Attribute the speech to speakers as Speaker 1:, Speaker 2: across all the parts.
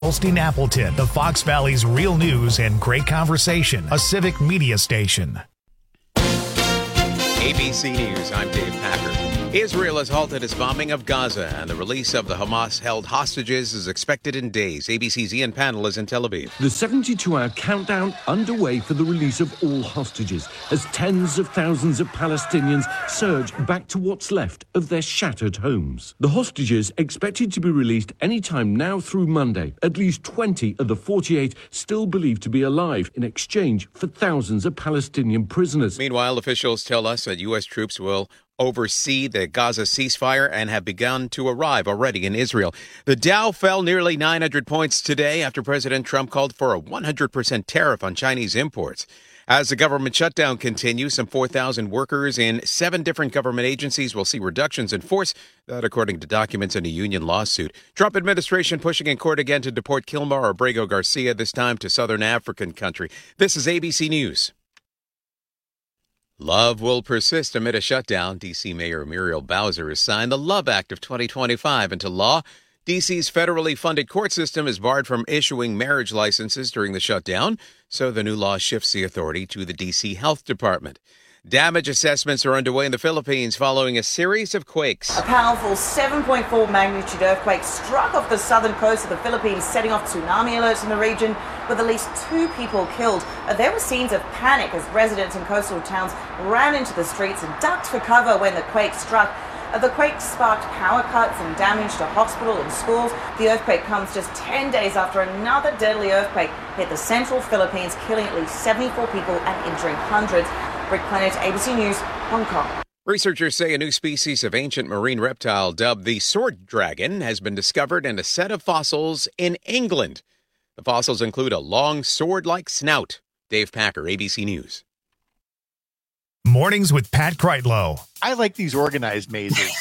Speaker 1: Holstein Appleton, the Fox Valley's real news and great conversation, a civic media station.
Speaker 2: ABC News, I'm Dave Packer. Israel has halted its bombing of Gaza, and the release of the Hamas-held hostages is expected in days. ABC's Ian Pannell is in Tel Aviv.
Speaker 3: The 72-hour countdown underway for the release of all hostages as tens of thousands of Palestinians surge back to what's left of their shattered homes. The hostages expected to be released any time now through Monday. At least 20 of the 48 still believed to be alive in exchange for thousands of Palestinian prisoners.
Speaker 2: Meanwhile, officials tell us that U.S. troops will oversee the Gaza ceasefire and have begun to arrive already in Israel. The Dow fell nearly 900 points today after President Trump called for a 100% tariff on Chinese imports. As the government shutdown continues, some 4,000 workers in 7 different government agencies will see reductions in force, that according to documents in a union lawsuit. Trump administration pushing in court again to deport Kilmar Abrego Garcia, this time to southern African country. This is ABC News. Love will persist amid a shutdown. D.C. Mayor Muriel Bowser has signed the Love Act of 2025 into law. D.C.'s federally funded court system is barred from issuing marriage licenses during the shutdown, so the new law shifts the authority to the D.C. Health Department. Damage assessments are underway in the Philippines following a series of quakes.
Speaker 4: A powerful 7.4 magnitude earthquake struck off the southern coast of the Philippines, setting off tsunami alerts in the region, with at least 2 people killed. There were scenes of panic as residents in coastal towns ran into the streets and ducked for cover when the quake struck. The quake sparked power cuts and damage to hospitals and schools. The earthquake comes just 10 days after another deadly earthquake hit the central Philippines, killing at least 74 people and injuring hundreds. Rick Planet, ABC News, Hong Kong.
Speaker 2: Researchers say a new species of ancient marine reptile dubbed the sword dragon has been discovered in a set of fossils in England. The fossils include a long sword-like snout. Dave Packer, ABC News.
Speaker 1: Mornings with Pat Kreitlow.
Speaker 5: I like these organized mazes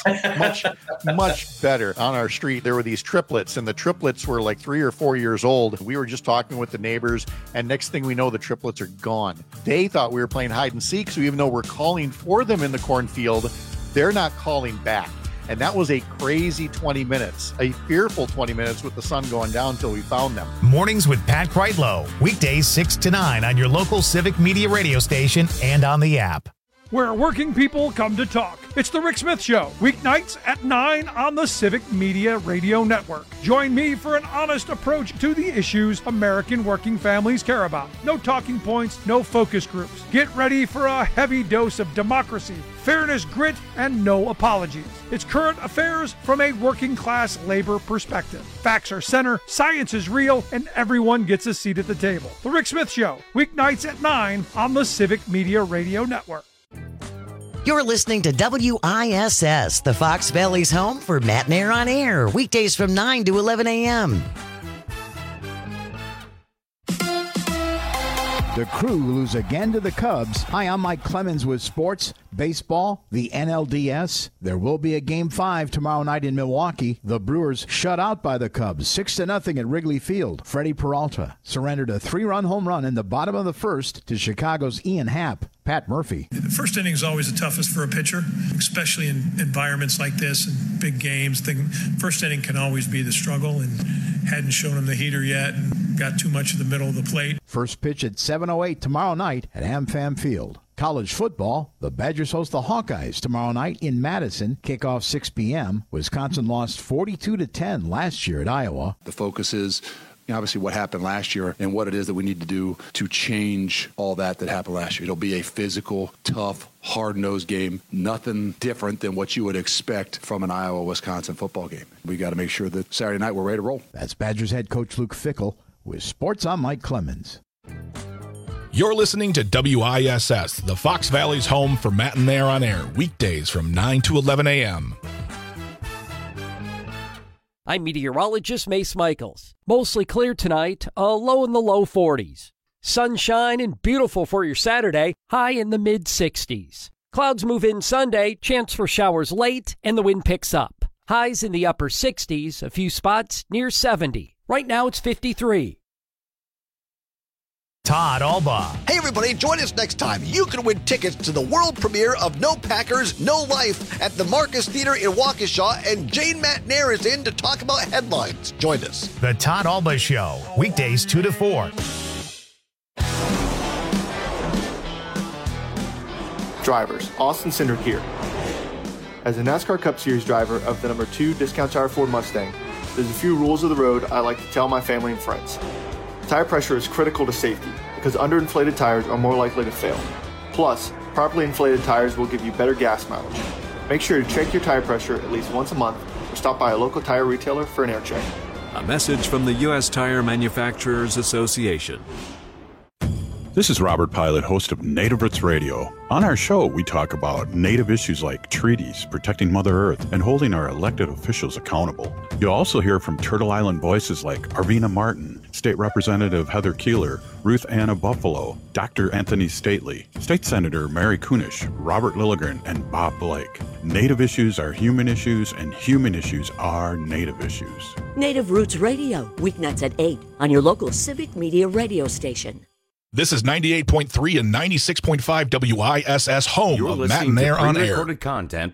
Speaker 5: much better. On our street, there were these triplets, and the triplets were like 3 or 4 years old. We were just talking with the neighbors, and next thing we know, the triplets are gone. They thought we were playing hide and seek, so even though we're calling for them in the cornfield, they're not calling back. And that was a crazy 20 minutes, a fearful 20 minutes with the sun going down until we found them.
Speaker 1: Mornings with Pat Kreitlow. Weekdays 6 to 9 on your local Civic Media radio station and on the app.
Speaker 6: Where working people come to talk. It's The Rick Smith Show, weeknights at 9 on the Civic Media Radio Network. Join me for an honest approach to the issues American working families care about. No talking points, no focus groups. Get ready for a heavy dose of democracy, fairness, grit, and no apologies. It's current affairs from a working class labor perspective. Facts are center, science is real, and everyone gets a seat at the table. The Rick Smith Show, weeknights at 9 on the Civic Media Radio Network.
Speaker 7: You're listening to WISS, the Fox Valley's home for Matt and Air on Air, weekdays from 9 to 11 a.m.
Speaker 8: The Crew lose again to the Cubs. Hi, I'm Mike Clemens with sports, baseball, the NLDS. There will be a Game 5 tomorrow night in Milwaukee. The Brewers shut out by the Cubs, 6-0 at Wrigley Field. Freddie Peralta surrendered a 3-run home run in the bottom of the first to Chicago's Ian Happ. Pat Murphy.
Speaker 9: The first inning is always the toughest for a pitcher, especially in environments like this and big games. First inning can always be the struggle, and hadn't shown him the heater yet and got too much in the middle of the plate.
Speaker 8: First pitch at 7:08 tomorrow night at AmFam Field. College football, the Badgers host the Hawkeyes tomorrow night in Madison. Kickoff 6 p.m. Wisconsin lost 42-10 last year at Iowa.
Speaker 10: The focus is obviously what happened last year and what it is that we need to do to change all that happened last year. It'll be a physical, tough, hard-nosed game. Nothing different than what you would expect from an Iowa-Wisconsin football game. We got to make sure that Saturday night we're ready to roll.
Speaker 8: That's Badgers head coach Luke Fickell with Sports. I'm Mike Clemens.
Speaker 11: You're listening to WISS, the Fox Valley's home for Matt and Air on Air, weekdays from 9 to 11 a.m.
Speaker 12: I'm meteorologist Mace Michaels. Mostly clear tonight, a low in the low 40s. Sunshine and beautiful for your Saturday, high in the mid-60s. Clouds move in Sunday, chance for showers late, and the wind picks up. Highs in the upper 60s, a few spots near 70. Right now it's 53.
Speaker 1: Todd Alba.
Speaker 13: Hey, everybody, join us next time. You can win tickets to the world premiere of No Packers, No Life at the Marcus Theater in Waukesha, and Jane Matnair is in to talk about headlines. Join us.
Speaker 1: The Todd Alba Show, weekdays 2 to 4.
Speaker 14: Drivers, Austin Cindric here. As a NASCAR Cup Series driver of the number 2 Discount Tire Ford Mustang, there's a few rules of the road I like to tell my family and friends. Tire pressure is critical to safety because underinflated tires are more likely to fail. Plus, properly inflated tires will give you better gas mileage. Make sure to check your tire pressure at least once a month or stop by a local tire retailer for an air check.
Speaker 15: A message from the U.S. Tire Manufacturers Association.
Speaker 16: This is Robert Pilot, host of Native Roots Radio. On our show, we talk about Native issues like treaties, protecting Mother Earth, and holding our elected officials accountable. You'll also hear from Turtle Island voices like Arvina Martin, State Representative Heather Keeler, Ruth Anna Buffalo, Dr. Anthony Stately, State Senator Mary Kunish, Robert Lilligren, and Bob Blake. Native issues are human issues, and human issues are Native issues.
Speaker 17: Native Roots Radio, weeknights at 8 on your local Civic Media radio station.
Speaker 11: This is 98.3 and 96.5 WISS, home
Speaker 15: You're
Speaker 11: of Matt and Air on Air.
Speaker 15: Recorded content.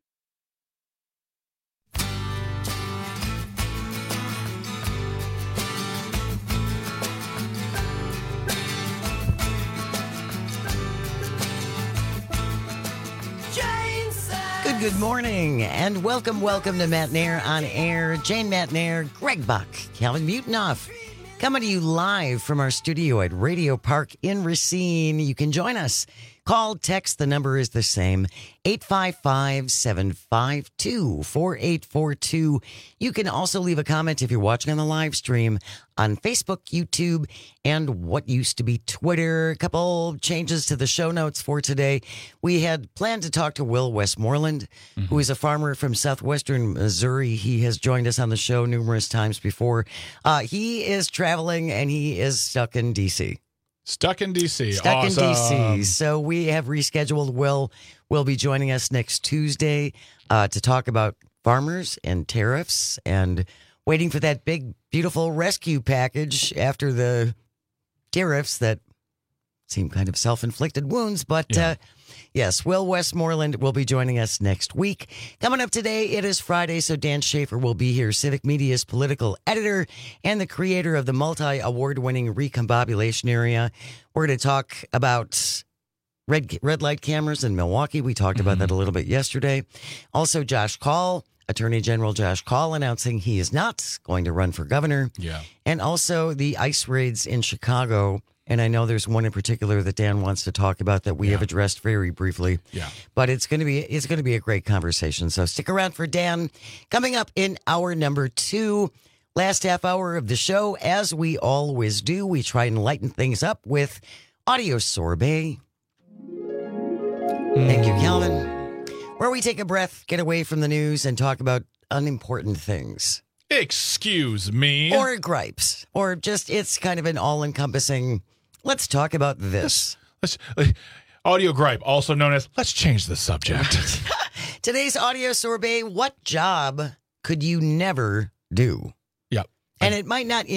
Speaker 7: Good morning, and welcome to Matt and Air on Air. Jane Matnair, Greg Buck, Calvin Mutenoff. Coming to you live from our studio at Radio Park in Racine. You can join us. Call, text, the number is the same, 855-752-4842. You can also leave a comment if you're watching on the live stream on Facebook, YouTube, and what used to be Twitter. A couple changes to the show notes for today. We had planned to talk to Will Westmoreland, who is a farmer from southwestern Missouri. He has joined us on the show numerous times before. He is traveling, and he is stuck in D.C.
Speaker 11: Stuck in D.C.
Speaker 7: Stuck
Speaker 11: awesome.
Speaker 7: in D.C. So we have rescheduled. Will be joining us next Tuesday to talk about farmers and tariffs and waiting for that big, beautiful rescue package after the tariffs that seem kind of self-inflicted wounds. But yes, Will Westmoreland will be joining us next week. Coming up today, it is Friday, so Dan Schaefer will be here, Civic Media's political editor and the creator of the multi-award-winning Recombobulation Area. We're going to talk about red light cameras in Milwaukee. We talked about that a little bit yesterday. Also, Josh Kaul, Attorney General Josh Kaul, announcing he is not going to run for governor.
Speaker 11: Yeah.
Speaker 7: And also the ICE raids in Chicago. And I know there's one in particular that Dan wants to talk about that we have addressed very briefly.
Speaker 11: Yeah.
Speaker 7: But it's going to be a great conversation. So stick around for Dan. Coming up in hour number 2, last half hour of the show, as we always do, we try and lighten things up with Audio Sorbet. Thank you, Calvin. Where we take a breath, get away from the news, and talk about unimportant things.
Speaker 11: Excuse me.
Speaker 7: Or gripes. Or just, it's kind of an all-encompassing, let's talk about this.
Speaker 11: Let's audio gripe, also known as, let's change the subject.
Speaker 7: Today's Audio Sorbet, what job could you never do?
Speaker 11: Yep.
Speaker 7: And it might not,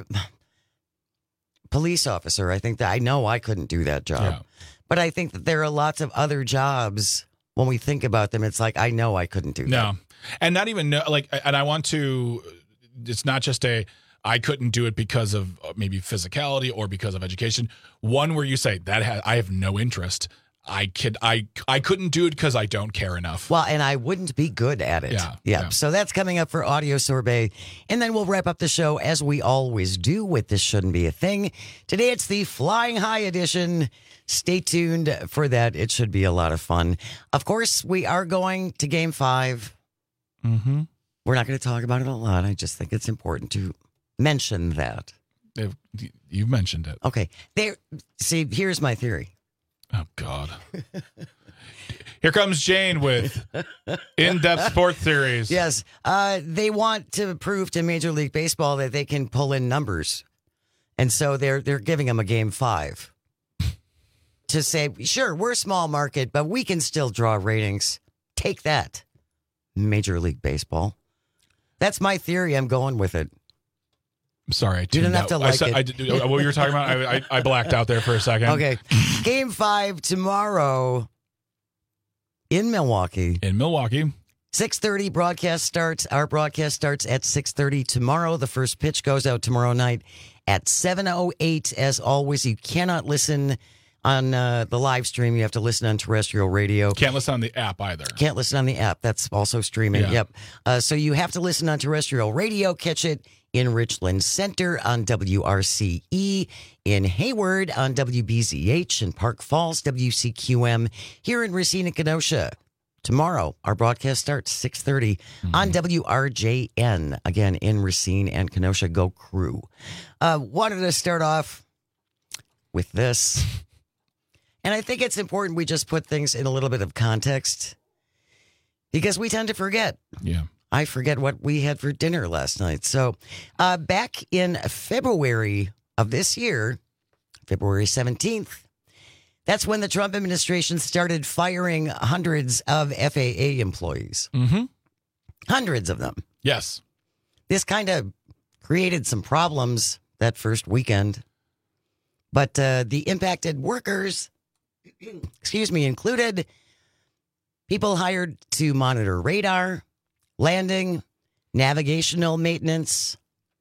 Speaker 7: police officer, I know I couldn't do that job.
Speaker 11: Yeah.
Speaker 7: But I think that there are lots of other jobs, when we think about them, it's like, I know I couldn't do that.
Speaker 11: No. And not even and I want to, it's not just I couldn't do it because of maybe physicality or because of education. One where you say I have no interest. I couldn't do it because I don't care enough.
Speaker 7: Well, and I wouldn't be good at it. Yeah. So that's coming up for Audio Sorbet. And then we'll wrap up the show as we always do with This Shouldn't Be a Thing. Today it's the Flying High edition. Stay tuned for that. It should be a lot of fun. Of course, we are going to Game 5.
Speaker 11: Mm-hmm.
Speaker 7: We're not going to talk about it a lot. I just think it's important to mention that.
Speaker 11: You've mentioned it.
Speaker 7: Okay. Here's my theory.
Speaker 11: Oh, God. Here comes Jane with in-depth sports theories.
Speaker 7: Yes. They want to prove to Major League Baseball that they can pull in numbers. And so they're giving them a Game 5 to say, sure, we're a small market, but we can still draw ratings. Take that, Major League Baseball. That's my theory. I'm going with it.
Speaker 11: Sorry,
Speaker 7: you didn't have to like it.
Speaker 11: What you were talking about, I blacked out there for a second.
Speaker 7: Okay. Game 5 tomorrow in Milwaukee. 6:30 broadcast starts. Our broadcast starts at 6:30 tomorrow. The first pitch goes out tomorrow night at 7:08. As always, you cannot listen on the live stream. You have to listen on terrestrial radio.
Speaker 11: Can't listen on the app either.
Speaker 7: Can't listen on the app. That's also streaming.
Speaker 11: Yeah.
Speaker 7: Yep. So you have to listen on terrestrial radio. Catch it in Richland Center on WRCE, in Hayward on WBZH, in Park Falls, WCQM, here in Racine and Kenosha. Tomorrow, our broadcast starts 6:30 on WRJN, again in Racine and Kenosha. Go Crew. Wanted to start off with this, and I think it's important we just put things in a little bit of context because we tend to forget.
Speaker 11: Yeah.
Speaker 7: I forget what we had for dinner last night. So back in February of this year, February 17th, that's when the Trump administration started firing hundreds of FAA employees.
Speaker 11: Mm-hmm.
Speaker 7: Hundreds of them.
Speaker 11: Yes.
Speaker 7: This kind of created some problems that first weekend. But the impacted workers, included people hired to monitor radar, landing, navigational maintenance.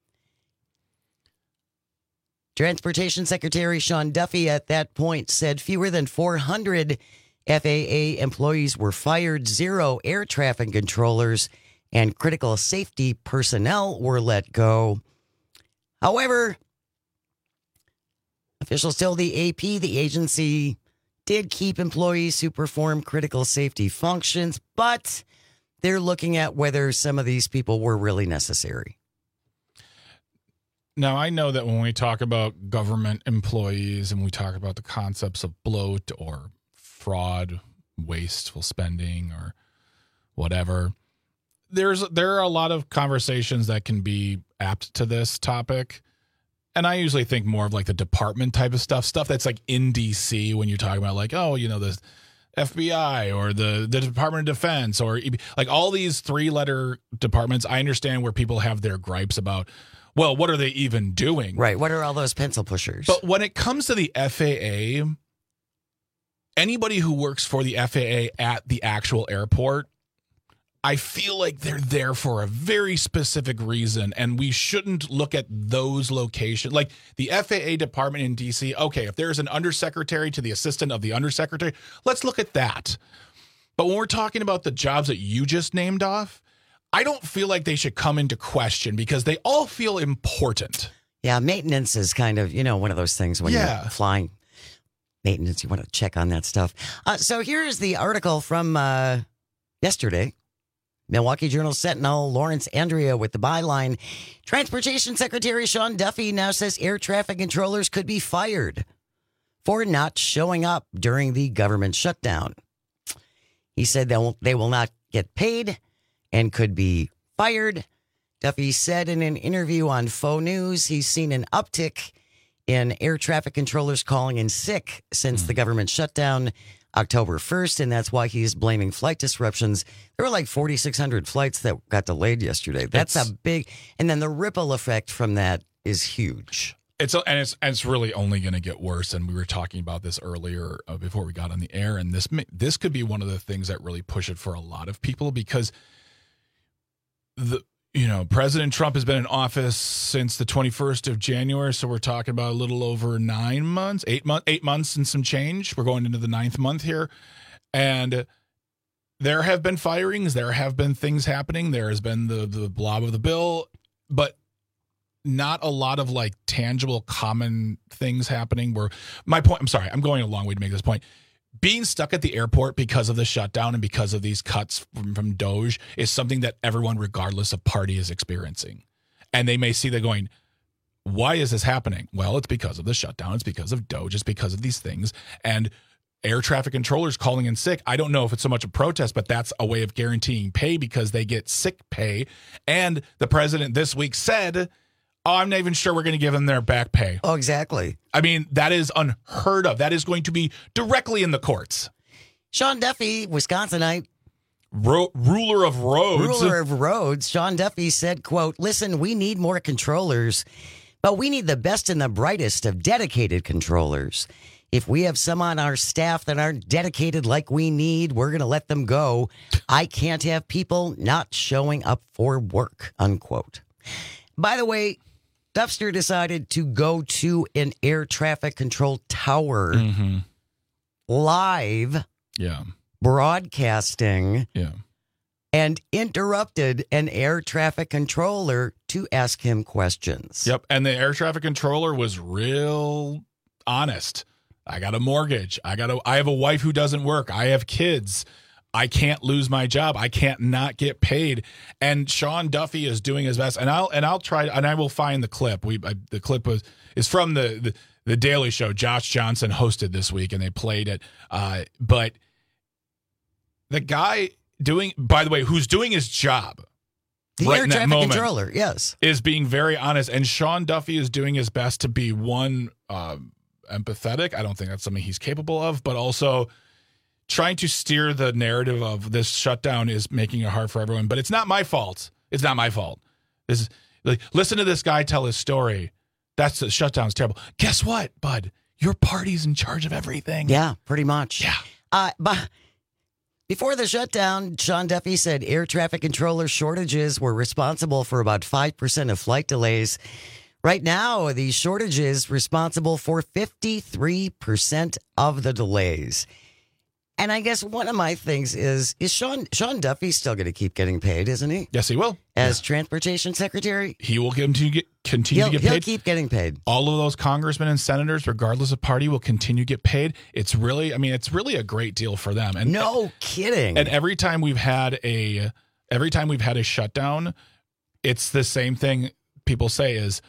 Speaker 7: Transportation Secretary Sean Duffy at that point said fewer than 400 FAA employees were fired, 0 air traffic controllers and critical safety personnel were let go. However, officials tell the AP the agency did keep employees who perform critical safety functions, but they're looking at whether some of these people were really necessary.
Speaker 11: Now, I know that when we talk about government employees and we talk about the concepts of bloat or fraud, wasteful spending or whatever, there are a lot of conversations that can be apt to this topic. And I usually think more of like the department type of stuff that's like in DC when you're talking about like, oh, the FBI or the Department of Defense or like all these 3-letter departments. I understand where people have their gripes about, well, what are they even doing?
Speaker 7: Right. What are all those pencil pushers?
Speaker 11: But when it comes to the FAA, anybody who works for the FAA at the actual airport, I feel like they're there for a very specific reason, and we shouldn't look at those locations. Like the FAA department in D.C., okay, if there's an undersecretary to the assistant of the undersecretary, let's look at that. But when we're talking about the jobs that you just named off, I don't feel like they should come into question because they all feel important.
Speaker 7: Yeah, maintenance is kind of, one of those things when you're flying. Maintenance, you want to check on that stuff. So here's the article from yesterday. Milwaukee Journal Sentinel, Lawrence Andrea with the byline, Transportation Secretary Sean Duffy now says air traffic controllers could be fired for not showing up during the government shutdown. He said they will not get paid and could be fired. Duffy said in an interview on Faux News he's seen an uptick in air traffic controllers calling in sick since the government shutdown October 1st, and that's why he's blaming flight disruptions. There were like 4,600 flights that got delayed yesterday. That's a big, and then the ripple effect from that is huge.
Speaker 11: It's really only going to get worse. And we were talking about this earlier before we got on the air, and this could be one of the things that really push it for a lot of people because President Trump has been in office since the 21st of January, so we're talking about a little over 9 months, 8 months and some change. We're going into the 9th month here, and there have been firings, there have been things happening, there has been the blob of the bill, but not a lot of like tangible common things happening. Where my point, I'm sorry, I'm going a long way to make this point. Being stuck at the airport because of the shutdown and because of these cuts from DOGE is something that everyone, regardless of party, is experiencing. And they may see that going, why is this happening? Well, it's because of the shutdown. It's because of DOGE. It's because of these things. And air traffic controllers calling in sick, I don't know if it's so much a protest, but that's a way of guaranteeing pay because they get sick pay. And the president this week said, I'm not even sure we're going to give them their back pay.
Speaker 7: Oh, exactly.
Speaker 11: I mean, that is unheard of. That is going to be directly in the courts.
Speaker 7: Sean Duffy, Wisconsinite.
Speaker 11: Ruler of roads.
Speaker 7: Ruler of roads. Sean Duffy said, quote, listen, we need more controllers. But we need the best and the brightest of dedicated controllers. If we have some on our staff that aren't dedicated like we need, we're going to let them go. I can't have people not showing up for work, unquote. By the way, Duffster decided to go to an air traffic control tower live broadcasting and interrupted an air traffic controller to ask him questions.
Speaker 11: Yep. And the air traffic controller was real honest. I got a mortgage. I have a wife who doesn't work. I have kids. I can't lose my job. I can't not get paid. And Sean Duffy is doing his best. And I'll try, and I will find the clip. The clip is from the Daily Show. Josh Johnson hosted this week, and they played it. But the guy by the way, who's doing his job,
Speaker 7: the
Speaker 11: right
Speaker 7: air
Speaker 11: in that
Speaker 7: traffic
Speaker 11: moment,
Speaker 7: controller, yes,
Speaker 11: is being very honest. And Sean Duffy is doing his best to be empathetic. I don't think that's something he's capable of, but also trying to steer the narrative of this shutdown is making it hard for everyone. But it's not my fault. It's not my fault. This is, like, listen to this guy tell his story. The shutdown's terrible. Guess what, bud? Your party's in charge of everything.
Speaker 7: Yeah, pretty much.
Speaker 11: Yeah.
Speaker 7: But before the shutdown, Sean Duffy said air traffic controller shortages were responsible for about 5% of flight delays. Right now, the shortages responsible for 53% of the delays. And I guess one of my things is Sean Duffy still going to keep getting paid, isn't he?
Speaker 11: Yes, he will.
Speaker 7: As transportation secretary?
Speaker 11: He will continue to get paid.
Speaker 7: He'll keep getting paid.
Speaker 11: All of those congressmen and senators, regardless of party, will continue to get paid. It's really a great deal for them. And
Speaker 7: no kidding.
Speaker 11: And every time we've had a shutdown, it's the same thing people say is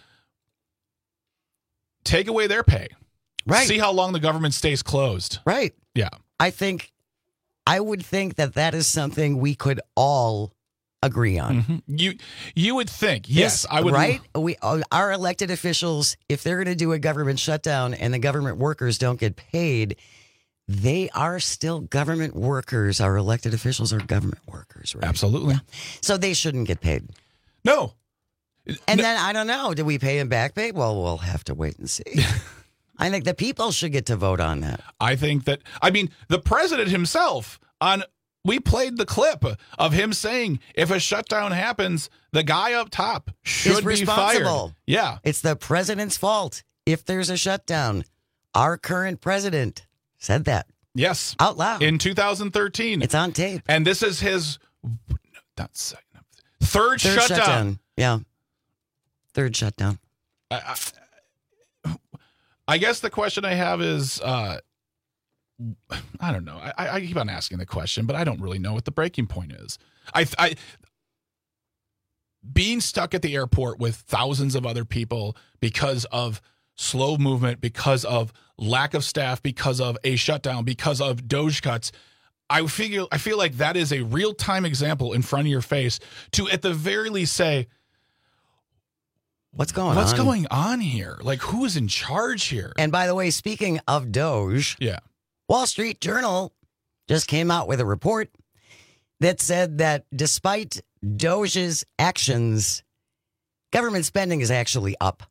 Speaker 11: take away their pay.
Speaker 7: Right.
Speaker 11: See how long the government stays closed.
Speaker 7: Right.
Speaker 11: Yeah.
Speaker 7: I would think that is something we could all agree on.
Speaker 11: Mm-hmm. You would think, yes, I would.
Speaker 7: Right? Our elected officials, if they're going to do a government shutdown and the government workers don't get paid, they are still government workers. Our elected officials are government workers, right?
Speaker 11: Absolutely.
Speaker 7: Yeah. So they shouldn't get paid.
Speaker 11: No.
Speaker 7: And then, I don't know, do we pay them back pay? Well, we'll have to wait and see. I think the people should get to vote on that.
Speaker 11: I think that, the president himself we played the clip of him saying if a shutdown happens, the guy up top should be fired. Yeah.
Speaker 7: It's the president's fault if there's a shutdown. Our current president said that.
Speaker 11: Yes.
Speaker 7: Out loud.
Speaker 11: In 2013.
Speaker 7: It's on tape.
Speaker 11: And this is his third shutdown.
Speaker 7: Yeah. Third shutdown.
Speaker 11: I guess the question I have is, I don't know. I keep on asking the question, but I don't really know what the breaking point is. Being stuck at the airport with thousands of other people because of slow movement, because of lack of staff, because of a shutdown, because of DOGE cuts, I feel like that is a real-time example in front of your face to, at the very least, say,
Speaker 7: What's going
Speaker 11: on here? Like, who is in charge here?
Speaker 7: And by the way, speaking of DOGE, Wall Street Journal just came out with a report that said that despite DOGE's actions, government spending is actually up.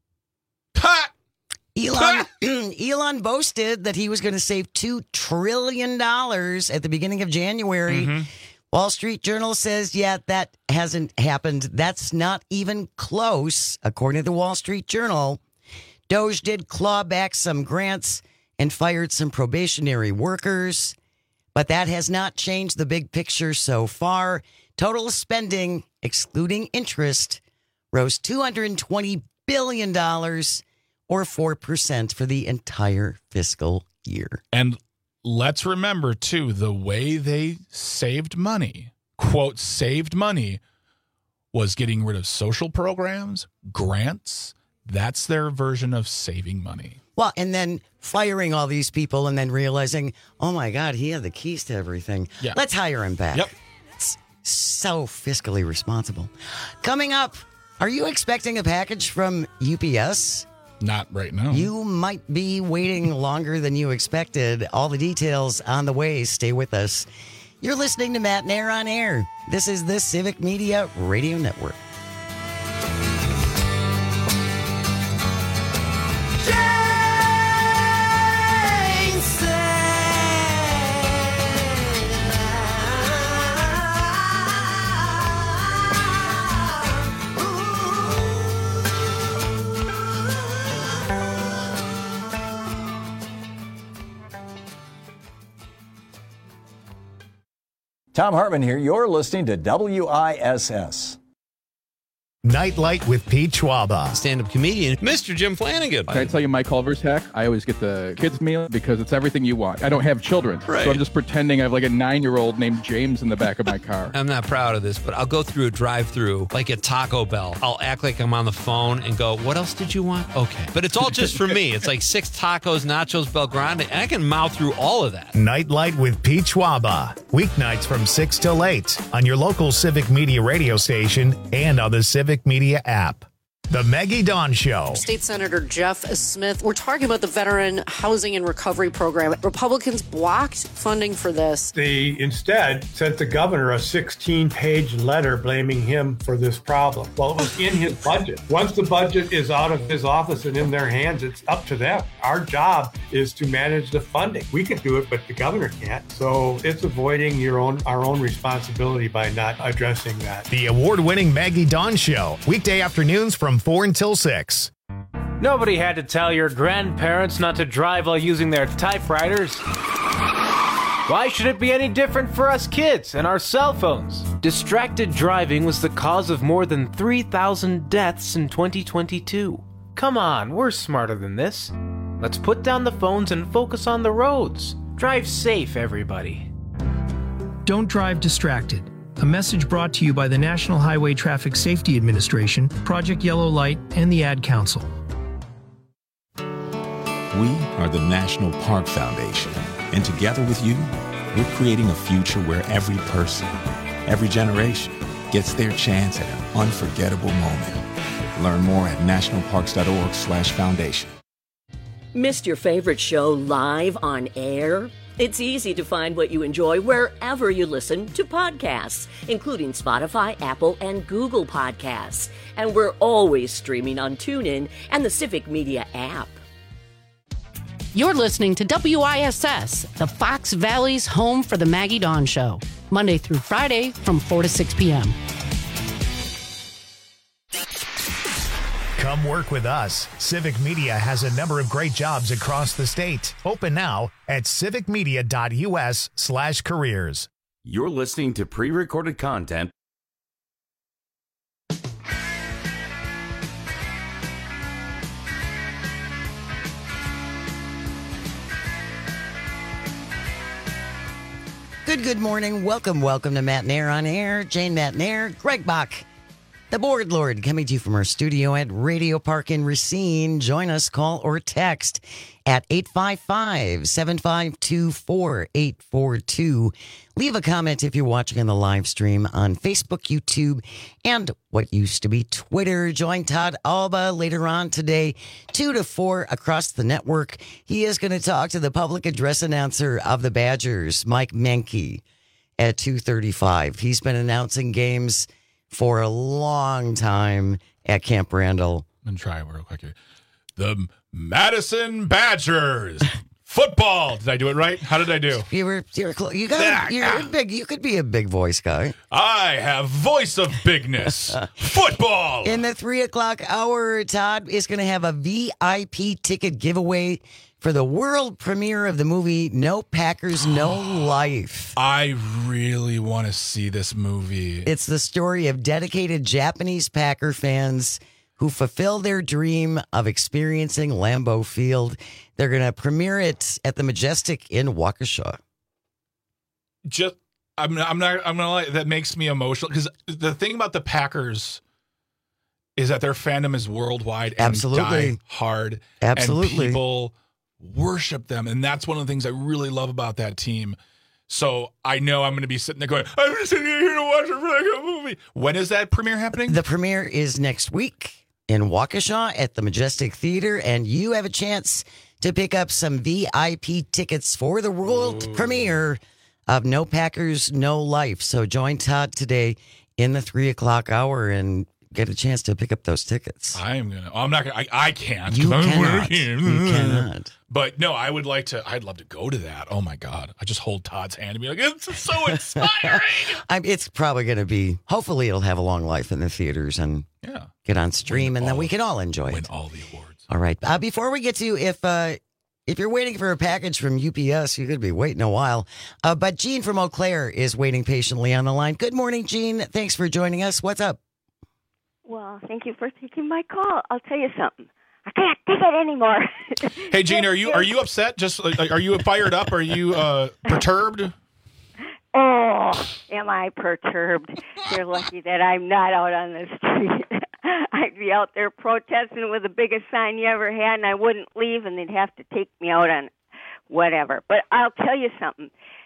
Speaker 7: Elon boasted that he was going to save $2 trillion at the beginning of January. Mm-hmm. Wall Street Journal says, that hasn't happened. That's not even close, according to the Wall Street Journal. DOGE did claw back some grants and fired some probationary workers, but that has not changed the big picture so far. Total spending, excluding interest, rose $220 billion, or 4% for the entire fiscal year.
Speaker 11: And let's remember, too, the way they saved money, quote, saved money, was getting rid of social programs, grants. That's their version of saving money.
Speaker 7: Well, and then firing all these people and then realizing, oh, my God, he had the keys to everything. Yeah. Let's hire him back.
Speaker 11: Yep.
Speaker 7: It's so fiscally responsible. Coming up, are you expecting a package from UPS?
Speaker 11: Not right now.
Speaker 7: You might be waiting longer than you expected. All the details on the way. Stay with us. You're listening to Matt Nair on Air. This is the Civic Media Radio Network.
Speaker 18: Tom Hartman here. You're listening to WISS.
Speaker 1: Nightlight with Pete Schwaba.
Speaker 19: Stand-up comedian, Mr. Jim Flanagan.
Speaker 20: Can I tell you my Culver's hack? I always get the kids meal because it's everything you want. I don't have children,
Speaker 19: right.
Speaker 20: So I'm just pretending I have like a 9-year-old named James in the back of my car.
Speaker 19: I'm not proud of this, but I'll go through a drive-through like at Taco Bell. I'll act like I'm on the phone and go, what else did you want? Okay. But it's all just for me. It's like 6 tacos, nachos, Bel Grande, and I can mouth through all of that.
Speaker 1: Nightlight with Pete Schwaba. Weeknights from 6 till 8 on your local Civic Media radio station and on the Civic Media app. The Maggie Dawn Show.
Speaker 21: State Senator Jeff Smith, we're talking about the Veteran Housing and Recovery Program. Republicans blocked funding for this.
Speaker 22: They instead sent the governor a 16-page letter blaming him for this problem. Well, it was in his budget. Once the budget is out of his office and in their hands, it's up to them. Our job is to manage the funding. We can do it, but the governor can't. So it's avoiding our own responsibility by not addressing that.
Speaker 1: The award-winning Maggie Dawn Show. Weekday afternoons from 4 until 6.
Speaker 23: Nobody had to tell your grandparents not to drive while using their typewriters. Why should it be any different for us kids and our cell phones? Distracted driving was the cause of more than 3,000 deaths in 2022. Come on, we're smarter than this. Let's put down the phones and focus on the roads. Drive safe, everybody.
Speaker 24: Don't drive distracted. A message brought to you by the National Highway Traffic Safety Administration, Project Yellow Light, and the Ad Council.
Speaker 25: We are the National Park Foundation, and together with you, we're creating a future where every person, every generation, gets their chance at an unforgettable moment. Learn more at nationalparks.org/foundation.
Speaker 17: Missed your favorite show live on air? It's easy to find what you enjoy wherever you listen to podcasts, including Spotify, Apple, and Google Podcasts. And we're always streaming on TuneIn and the Civic Media app.
Speaker 21: You're listening to WISS, the Fox Valley's home for the Maggie Dawn Show, Monday through Friday from 4 to 6 p.m.
Speaker 1: Come work with us. Civic Media has a number of great jobs across the state. Open now at civicmedia.us/careers.
Speaker 26: You're listening to pre-recorded content.
Speaker 7: Good morning. Welcome to Matt Nair on Air. Jane Matt Nair, Greg Bach, the Board Lord, coming to you from our studio at Radio Park in Racine. Join us, call or text at 855-752-4842. Leave a comment if you're watching on the live stream on Facebook, YouTube, and what used to be Twitter. Join Todd Alba later on today, 2 to 4 across the network. He is going to talk to the public address announcer of the Badgers, Mike Menke, at 2:35. He's been announcing games for a long time at Camp Randall.
Speaker 11: I'm going to try it real quick here. The Madison Badgers football. Did I do it right? How did I do?
Speaker 7: You're close. You're big. You could be a big voice guy.
Speaker 11: I have voice of bigness. Football.
Speaker 7: In the 3 o'clock hour, Todd is going to have a VIP ticket giveaway for the world premiere of the movie No Packers, No Life.
Speaker 11: I really want to see this movie.
Speaker 7: It's the story of dedicated Japanese Packer fans who fulfill their dream of experiencing Lambeau Field. They're going to premiere it at the Majestic in Waukesha.
Speaker 11: I'm not gonna lie, that makes me emotional because the thing about the Packers is that their fandom is worldwide and
Speaker 7: Absolutely.
Speaker 11: die hard.
Speaker 7: Absolutely.
Speaker 11: And people worship them, and that's one of the things I really love about that team. So I know I'm going to be sitting there going, I'm just sitting here to watch a really good movie. When is that premiere happening?
Speaker 7: The premiere is next week in Waukesha at the Majestic Theater, and you have a chance to pick up some VIP tickets for the world premiere of No Packers, No Life. So join Todd today in the 3 o'clock hour and get a chance to pick up those tickets.
Speaker 11: I'm not gonna. I can't.
Speaker 7: You
Speaker 11: I'm
Speaker 7: cannot.
Speaker 11: working.
Speaker 7: You cannot.
Speaker 11: But no, I'd love to go to that. Oh my God. I just hold Todd's hand and be like, it's so inspiring.
Speaker 7: It's probably going to be, hopefully it'll have a long life in the theaters and get on stream, and then we can all enjoy it.
Speaker 11: Win all the awards.
Speaker 7: All right. Before we get to if If you're waiting for a package from UPS, you could be waiting a while. But Jean from Eau Claire is waiting patiently on the line. Good morning, Jean. Thanks for joining us. What's up?
Speaker 2: Well, thank you for taking my call. I'll tell you something. I can't take it anymore.
Speaker 11: Hey, Jean, are you upset? Just are you fired up? Are you perturbed?
Speaker 2: Oh, am I perturbed? You're lucky that I'm not out on the street. I'd be out there protesting with the biggest sign you ever had, and I wouldn't leave, and they'd have to take me out on whatever. But I'll tell you something.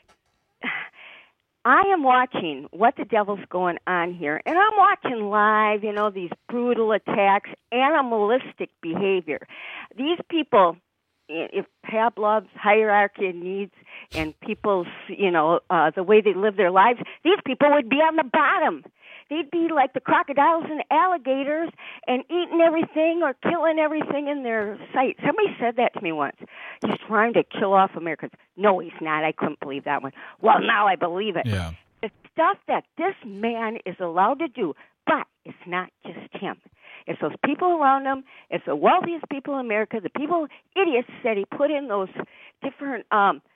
Speaker 2: I am watching what the devil's going on here, and I'm watching live, these brutal attacks, animalistic behavior. These people, if Pavlov's hierarchy of needs and people's, the way they live their lives, these people would be on the bottom. They'd be like the crocodiles and alligators and eating everything or killing everything in their sight. Somebody said that to me once. He's trying to kill off Americans. No, he's not. I couldn't believe that one. Well, now I believe it.
Speaker 11: Yeah.
Speaker 2: The stuff that this man is allowed to do, but it's not just him. It's those people around him. It's the wealthiest people in America, the people, idiots that he put in those different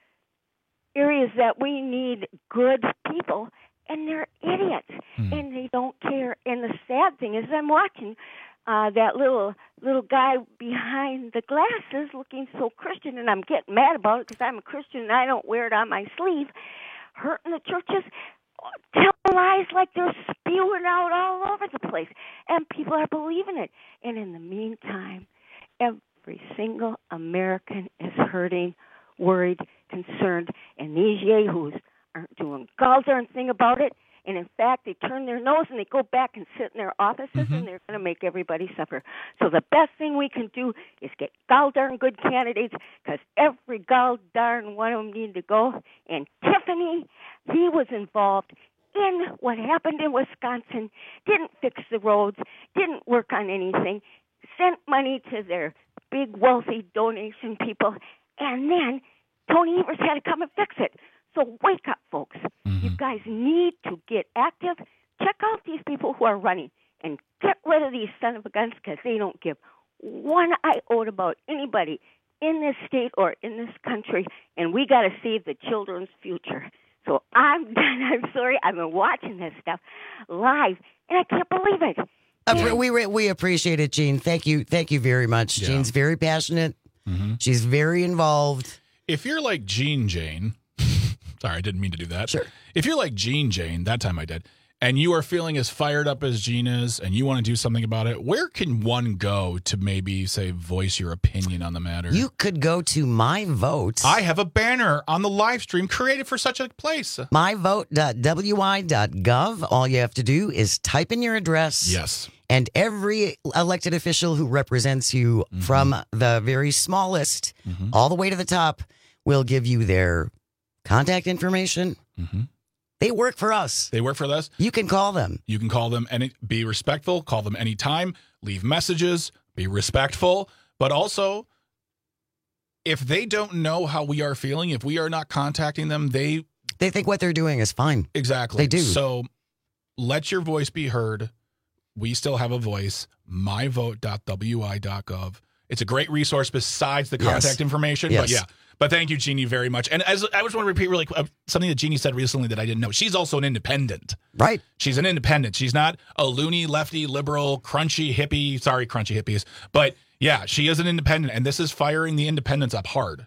Speaker 2: areas that we need good people. And they're idiots, and they don't care. And the sad thing is, I'm watching that little guy behind the glasses, looking so Christian, and I'm getting mad about it because I'm a Christian and I don't wear it on my sleeve. Hurting the churches, telling lies like they're spewing out all over the place, and people are believing it. And in the meantime, every single American is hurting, worried, concerned, and these yahoos aren't doing gall darn thing about it. And in fact, they turn their nose and they go back and sit in their offices, and they're going to make everybody suffer. So the best thing we can do is get gall darn good candidates, because every gall darn one of them need to go. And Tiffany, he was involved in what happened in Wisconsin, didn't fix the roads, didn't work on anything, sent money to their big wealthy donation people, and then Tony Evers had to come and fix it. So wake up, folks. You guys need to get active. Check out these people who are running and get rid of these son of a guns, because they don't give one iota about anybody in this state or in this country, and we got to save the children's future. So I'm done. I'm sorry. I've been watching this stuff live, and I can't believe it.
Speaker 7: We appreciate it, Jean. Thank you very much. Yeah. Jean's very passionate. She's very involved.
Speaker 11: If you're like Jane, sorry, I didn't mean to do that.
Speaker 7: Sure.
Speaker 11: If you're like Jane, that time I did, and you are feeling as fired up as Jean is, and you want to do something about it, where can one go to maybe, say, voice your opinion on the matter?
Speaker 7: You could go to My Vote.
Speaker 11: I have a banner on the live stream created for such a place.
Speaker 7: myvote.wi.gov. All you have to do is type in your address.
Speaker 11: Yes.
Speaker 7: And every elected official who represents you from the very smallest all the way to the top will give you their contact information. They work for us.
Speaker 11: They work for us.
Speaker 7: You can call them.
Speaker 11: You can call them and be respectful. Call them anytime. Leave messages. Be respectful. But also, if they don't know how we are feeling, if we are not contacting them, they
Speaker 7: think what they're doing is fine.
Speaker 11: Exactly.
Speaker 7: They do.
Speaker 11: So let your voice be heard. We still have a voice. myvote.wi.gov. It's a great resource besides the contact information.
Speaker 7: Yes.
Speaker 11: But yeah. But thank you, Jeannie, very much. And as I just want to repeat really quick, something that Jeannie said recently that I didn't know. She's also an independent.
Speaker 7: Right.
Speaker 11: She's an independent. She's not a loony, lefty, liberal, crunchy hippie. Sorry, crunchy hippies. But yeah, she is an independent, and this is firing the independents up hard.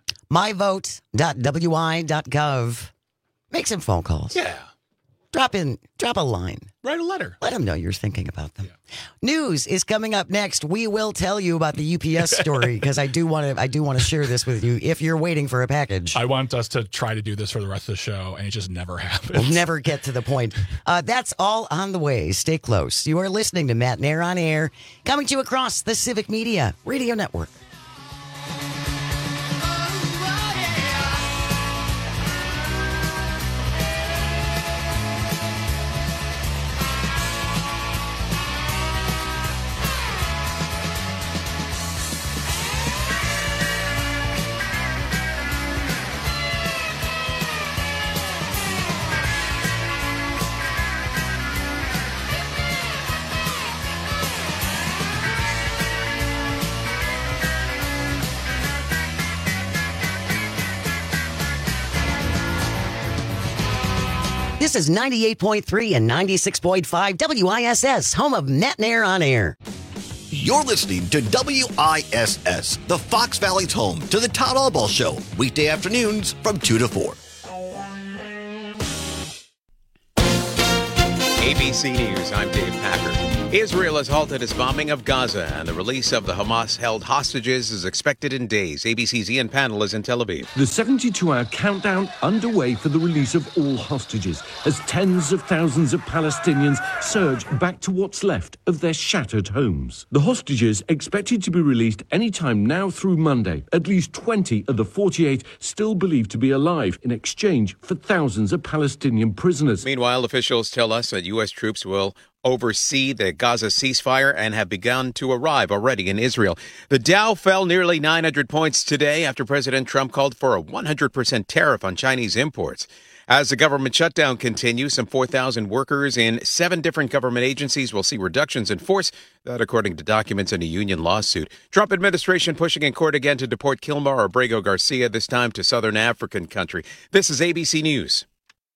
Speaker 7: myvote.wi.gov. Make some phone calls.
Speaker 11: Yeah.
Speaker 7: Drop a line.
Speaker 11: Write a letter.
Speaker 7: Let them know you're thinking about them. Yeah. News is coming up next. We will tell you about the UPS story, because I do want to share this with you if you're waiting for a package.
Speaker 11: I want us to try to do this for the rest of the show, and it just never happens.
Speaker 7: We'll never get to the point. That's all on the way. Stay close. You are listening to Matt Nair on Air, coming to you across the Civic Media Radio Network. This is 98.3 and 96.5 WISS, home of Matt and Air on Air.
Speaker 13: You're listening to WISS, the Fox Valley's home to the Todd Albaugh Show, weekday afternoons from 2 to 4.
Speaker 3: ABC News, I'm Dave Packer. Israel has halted its bombing of Gaza, and the release of the Hamas-held hostages is expected in days. ABC's Ian Pannell is in Tel Aviv.
Speaker 4: The 72-hour countdown underway for the release of all hostages as tens of thousands of Palestinians surge back to what's left of their shattered homes. The hostages expected to be released any time now through Monday. At least 20 of the 48 still believed to be alive in exchange for thousands of Palestinian prisoners.
Speaker 3: Meanwhile, officials tell us that U.S. troops will oversee the Gaza ceasefire and have begun to arrive already in Israel. The Dow fell nearly 900 points today after President Trump called for a 100% tariff on Chinese imports. As the government shutdown continues, some 4,000 workers in 7 different government agencies will see reductions in force, that according to documents in a union lawsuit. Trump administration pushing in court again to deport Kilmar Abrego Garcia, this time to southern African country. This is ABC News.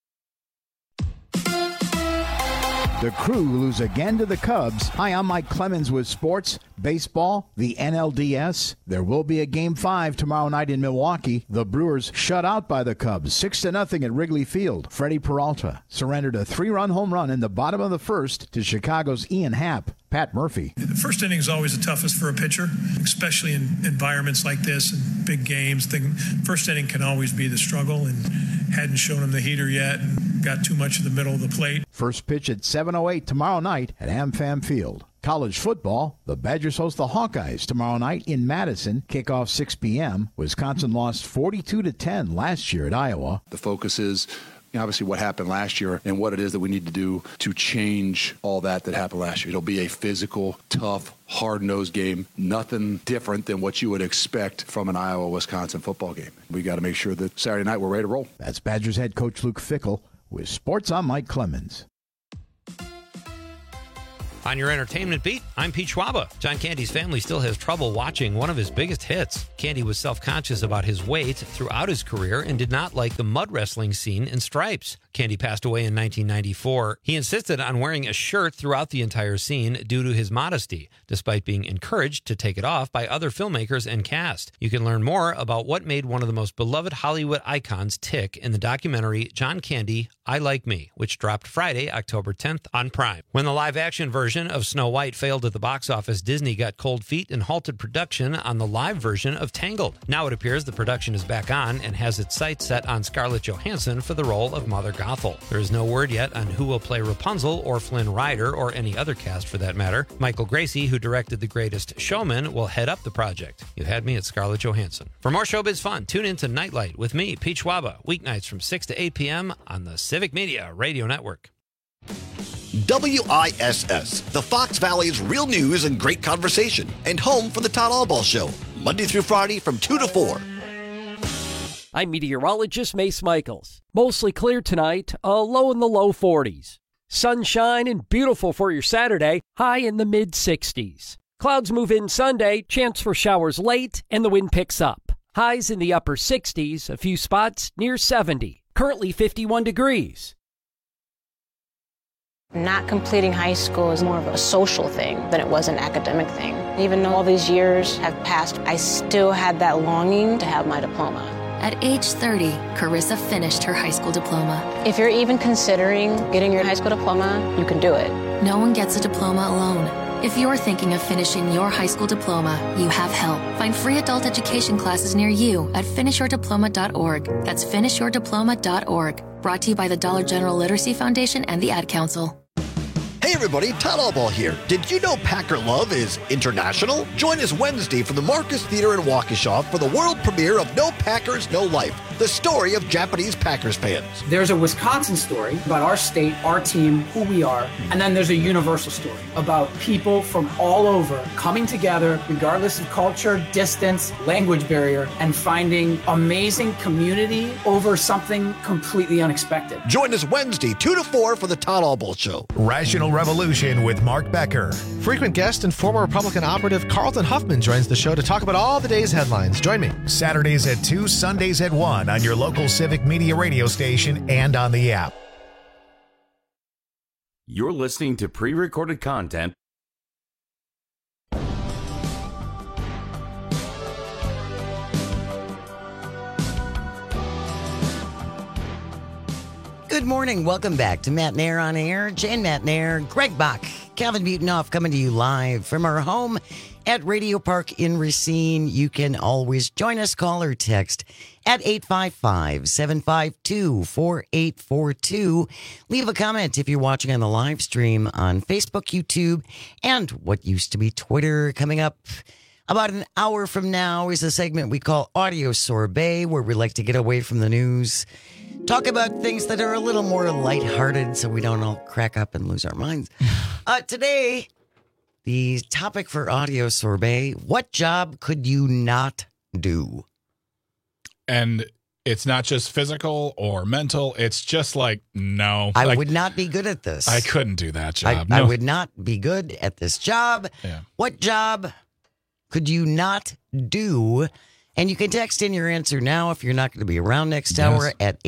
Speaker 8: The Crew lose again to the Cubs. Hi, I'm Mike Clemens with sports, baseball, the NLDS. There will be a Game 5 tomorrow night in Milwaukee. The Brewers shut out by the Cubs, 6-0 at Wrigley Field. Freddie Peralta surrendered a 3-run home run in the bottom of the first to Chicago's Ian Happ. Pat Murphy.
Speaker 5: The first inning is always the toughest for a pitcher, especially in environments like this and big games. First inning can always be the struggle, and hadn't shown him the heater yet and got too much in the middle of the plate.
Speaker 8: First pitch at 7:08 tomorrow night at AmFam Field. College football, the Badgers host the Hawkeyes tomorrow night in Madison. Kickoff 6 p.m. Wisconsin lost 42-10 last year at Iowa.
Speaker 6: The focus is obviously what happened last year and what it is that we need to do to change all that happened last year. It'll be a physical, tough, hard-nosed game. Nothing different than what you would expect from an Iowa-Wisconsin football game. We got to make sure that Saturday night we're ready to roll.
Speaker 8: That's Badgers head coach Luke Fickell with sports. I'm Mike Clemens.
Speaker 19: On your entertainment beat, I'm Pete Schwaba. John Candy's family still has trouble watching one of his biggest hits. Candy was self-conscious about his weight throughout his career and did not like the mud wrestling scene in Stripes. Candy passed away in 1994. He insisted on wearing a shirt throughout the entire scene due to his modesty, despite being encouraged to take it off by other filmmakers and cast. You can learn more about what made one of the most beloved Hollywood icons tick in the documentary John Candy, I Like Me, which dropped Friday, October 10th on Prime. When the live-action version of Snow White failed at the box office, Disney got cold feet and halted production on the live version of Tangled. Now it appears the production is back on and has its sights set on Scarlett Johansson for the role of Mother Gothel. There is no word yet on who will play Rapunzel or Flynn Rider or any other cast for that matter. Michael Gracie, who directed The Greatest Showman, will head up the project. You had me at Scarlett Johansson. For more showbiz fun, tune in to Nightlight with me, Pete Schwaba, weeknights from 6 to 8 p.m. on the Civic Media Radio Network.
Speaker 13: WISS, the Fox Valley's real news and great conversation, and home for the Todd Albaugh Show, Monday through Friday from 2 to 4.
Speaker 12: I'm meteorologist Mace Michaels. Mostly clear tonight, a low in the low 40s. Sunshine and beautiful for your Saturday, high in the mid-60s. Clouds move in Sunday, chance for showers late, and the wind picks up. Highs in the upper 60s, a few spots near 70. Currently 51 degrees.
Speaker 9: Not completing high school is more of a social thing than it was an academic thing. Even though all these years have passed, I still had that longing to have my diploma.
Speaker 10: At age 30, Carissa finished her high school diploma.
Speaker 9: If you're even considering getting your high school diploma, you can do it.
Speaker 10: No one gets a diploma alone. If you're thinking of finishing your high school diploma, you have help. Find free adult education classes near you at finishyourdiploma.org. That's finishyourdiploma.org. Brought to you by the Dollar General Literacy Foundation and the Ad Council.
Speaker 13: Hey everybody, Todd Albaugh here. Did you know Packer Love is international? Join us Wednesday from the Marcus Theater in Waukesha for the world premiere of No Packers, No Life, the story of Japanese Packers fans.
Speaker 27: There's a Wisconsin story about our state, our team, who we are, and then there's a universal story about people from all over coming together, regardless of culture, distance, language barrier, and finding amazing community over something completely unexpected.
Speaker 13: Join us Wednesday, 2 to 4 for the Todd Albaugh Show.
Speaker 1: Rational Revolution with Mark Becker.
Speaker 28: Frequent guest and former Republican operative Carlton Huffman joins the show to talk about all the day's headlines. Join me.
Speaker 1: Saturdays at 2, Sundays at 1 on your local Civic Media radio station and on the app.
Speaker 26: You're listening to pre-recorded content.
Speaker 7: Good morning. Welcome back to Matt Nair on Air. Jan Matt Nair, Greg Bach, Calvin Butonoff coming to you live from our home at Radio Park in Racine. You can always join us, call or text at 855-752-4842. Leave a comment if you're watching on the live stream on Facebook, YouTube, and what used to be Twitter. Coming up about an hour from now is a segment we call Audio Sorbet, where we like to get away from the news, talk about things that are a little more lighthearted so we don't all crack up and lose our minds. Today, the topic for Audio Sorbet, what job could you not do?
Speaker 11: And it's not just physical or mental. It's just like, no.
Speaker 7: I would not be good at this.
Speaker 11: I couldn't do that job.
Speaker 7: I would not be good at this job.
Speaker 11: Yeah.
Speaker 7: What job could you not do? And you can text in your answer now if you're not going to be around next hour at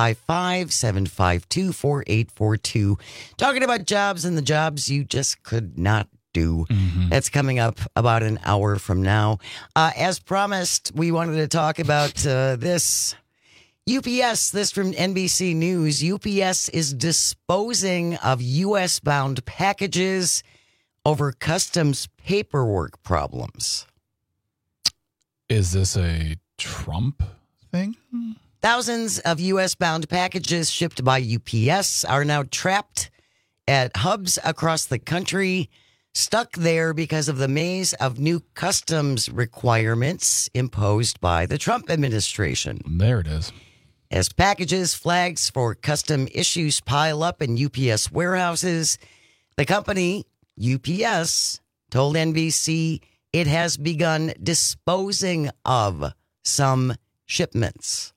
Speaker 7: 855-752-4842. Talking about jobs and the jobs you just could not do. That's coming up about an hour from now. As promised, we wanted to talk about this. UPS, this from NBC News. UPS is disposing of U.S.-bound packages over customs paperwork problems.
Speaker 11: Is this a Trump thing?
Speaker 7: Thousands of U.S.-bound packages shipped by UPS are now trapped at hubs across the country, stuck there because of the maze of new customs requirements imposed by the Trump administration.
Speaker 11: There it is.
Speaker 7: As packages, flags for custom issues pile up in UPS warehouses, the company, UPS, told NBC it has begun disposing of some shipments.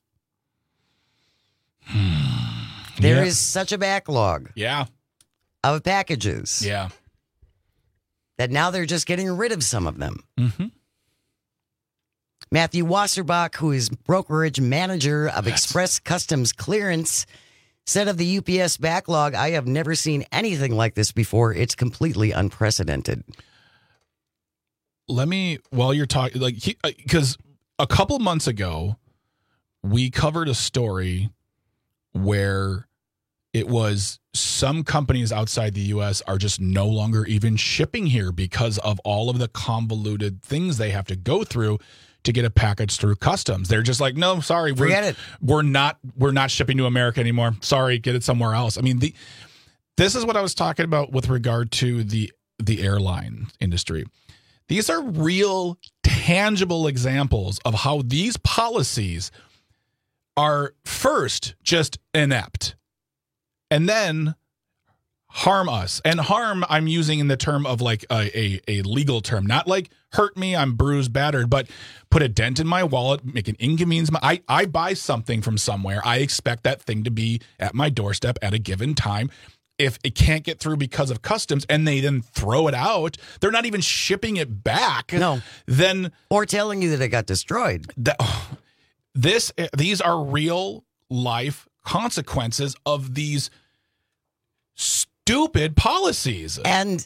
Speaker 7: There is such a backlog of packages.
Speaker 11: Yeah.
Speaker 7: That now they're just getting rid of some of them. Matthew Wasserbach, who is brokerage manager of Express Customs Clearance, said of the UPS backlog, I have never seen anything like this before. It's completely unprecedented.
Speaker 11: Let me, while you're talking, because a couple months ago, we covered a story where it was some companies outside the U.S. are just no longer even shipping here because of all of the convoluted things they have to go through to get a package through customs. They're just like, no, sorry,
Speaker 7: forget it.
Speaker 11: We're not shipping to America anymore. Sorry, get it somewhere else. I mean, this is what I was talking about with regard to the airline industry. These are real, tangible examples of how these policies are first just inept and then harm us. And harm, I'm using in the term of like a legal term, not like hurt me, I'm bruised, battered, but put a dent in my wallet, make an inconvenience. I buy something from somewhere. I expect that thing to be at my doorstep at a given time. If it can't get through because of customs and they then throw it out, they're not even shipping it back.
Speaker 7: No.
Speaker 11: Then
Speaker 7: or telling you that it got destroyed.
Speaker 11: These are real life consequences of these stupid policies.
Speaker 7: And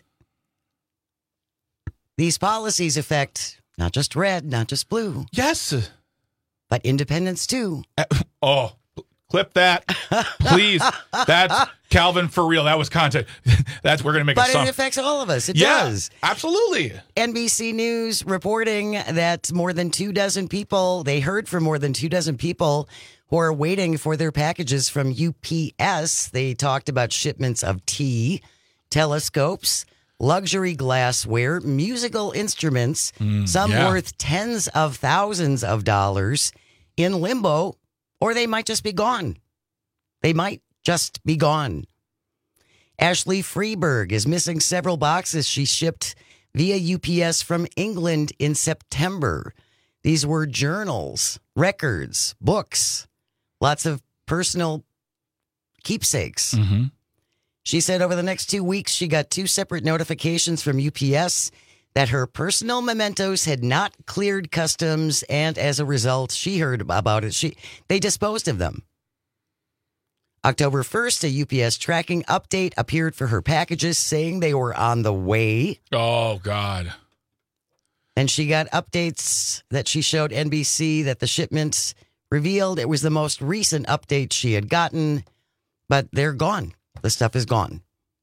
Speaker 7: these policies affect not just red, not just blue.
Speaker 11: Yes.
Speaker 7: But independents too.
Speaker 11: Clip that, please. That's Calvin for real. That was content. We're going to make a song.
Speaker 7: But it affects all of us. It does.
Speaker 11: Absolutely.
Speaker 7: NBC News reporting that more than 24 people, they heard from more than 24 people who are waiting for their packages from UPS. They talked about shipments of tea, telescopes, luxury glassware, musical instruments, some worth tens of thousands of dollars in limbo. Or they might just be gone. They might just be gone. Ashley Freeberg is missing several boxes she shipped via UPS from England in September. These were journals, records, books, lots of personal keepsakes. She said over the next 2 weeks, she got 2 separate notifications from UPS that her personal mementos had not cleared customs, and as a result, she heard about it. They disposed of them. October 1st, a UPS tracking update appeared for her packages saying they were on the way.
Speaker 11: Oh, God.
Speaker 7: And she got updates that she showed NBC that the shipments revealed it was the most recent update she had gotten, but they're gone. The stuff is gone.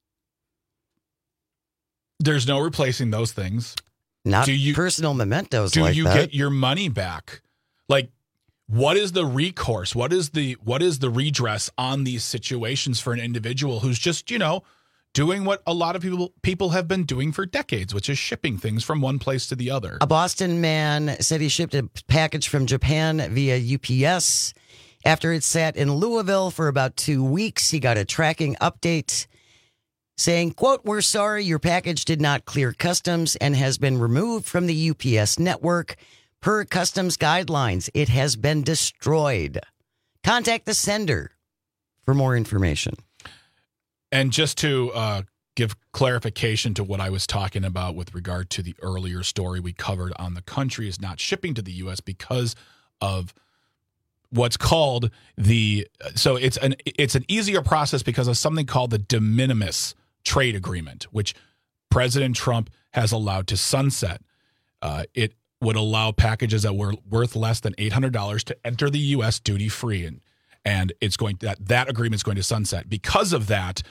Speaker 11: There's no replacing those things.
Speaker 7: Not personal mementos
Speaker 11: do
Speaker 7: like
Speaker 11: you
Speaker 7: that.
Speaker 11: get your money back? Like, what is the recourse? What is the redress on these situations for an individual who's just, doing what a lot of people have been doing for decades, which is shipping things from one place to the other?
Speaker 7: A Boston man said he shipped a package from Japan via UPS. After it sat in Louisville for about 2 weeks, he got a tracking update saying, quote, "We're sorry your package did not clear customs and has been removed from the UPS network. Per customs guidelines, it has been destroyed. Contact the sender for more information."
Speaker 11: And just to give clarification to what I was talking about with regard to the earlier story we covered on the country is not shipping to the U.S. because of what's called so it's an easier process because of something called the de minimis trade agreement, which President Trump has allowed to sunset. It would allow packages that were worth less than $800 to enter the U.S. duty-free, and it's going that agreement is going to sunset. Because of that,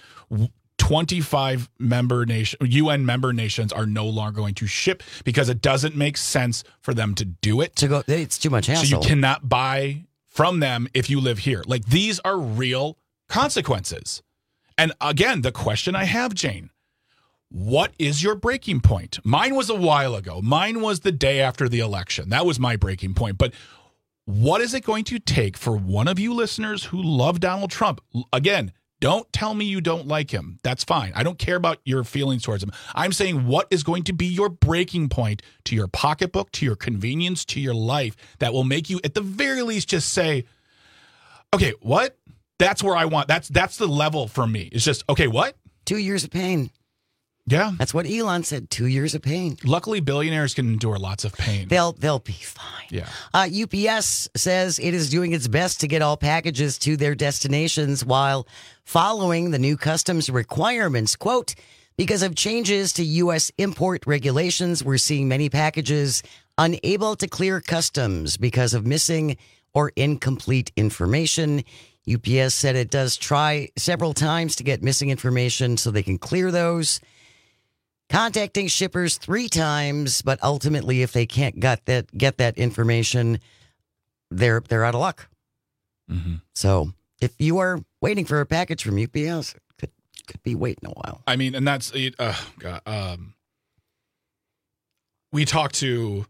Speaker 11: 25 UN member nations are no longer going to ship because it doesn't make sense for them to do it.
Speaker 7: It's too much hassle.
Speaker 11: So you cannot buy from them if you live here. Like, these are real consequences. And again, the question I have, Jane, what is your breaking point? Mine was a while ago. Mine was the day after the election. That was my breaking point. But what is it going to take for one of you listeners who love Donald Trump? Again, don't tell me you don't like him. That's fine. I don't care about your feelings towards him. I'm saying, what is going to be your breaking point to your pocketbook, to your convenience, to your life that will make you, at the very least, just say, okay, what? That's where I want. That's the level for me. It's just, okay, what?
Speaker 7: 2 years of pain.
Speaker 11: Yeah.
Speaker 7: That's what Elon said, 2 years of pain.
Speaker 11: Luckily, billionaires can endure lots of pain.
Speaker 7: They'll be fine.
Speaker 11: Yeah.
Speaker 7: UPS says it is doing its best to get all packages to their destinations while following the new customs requirements. Quote, "Because of changes to U.S. import regulations, we're seeing many packages unable to clear customs because of missing or incomplete information." UPS said it does try several times to get missing information so they can clear those, contacting shippers 3 times, but ultimately, if they can't get that information, they're out of luck.
Speaker 11: Mm-hmm.
Speaker 7: So if you are waiting for a package from UPS, it could be waiting a while.
Speaker 11: I mean, and that's we talked to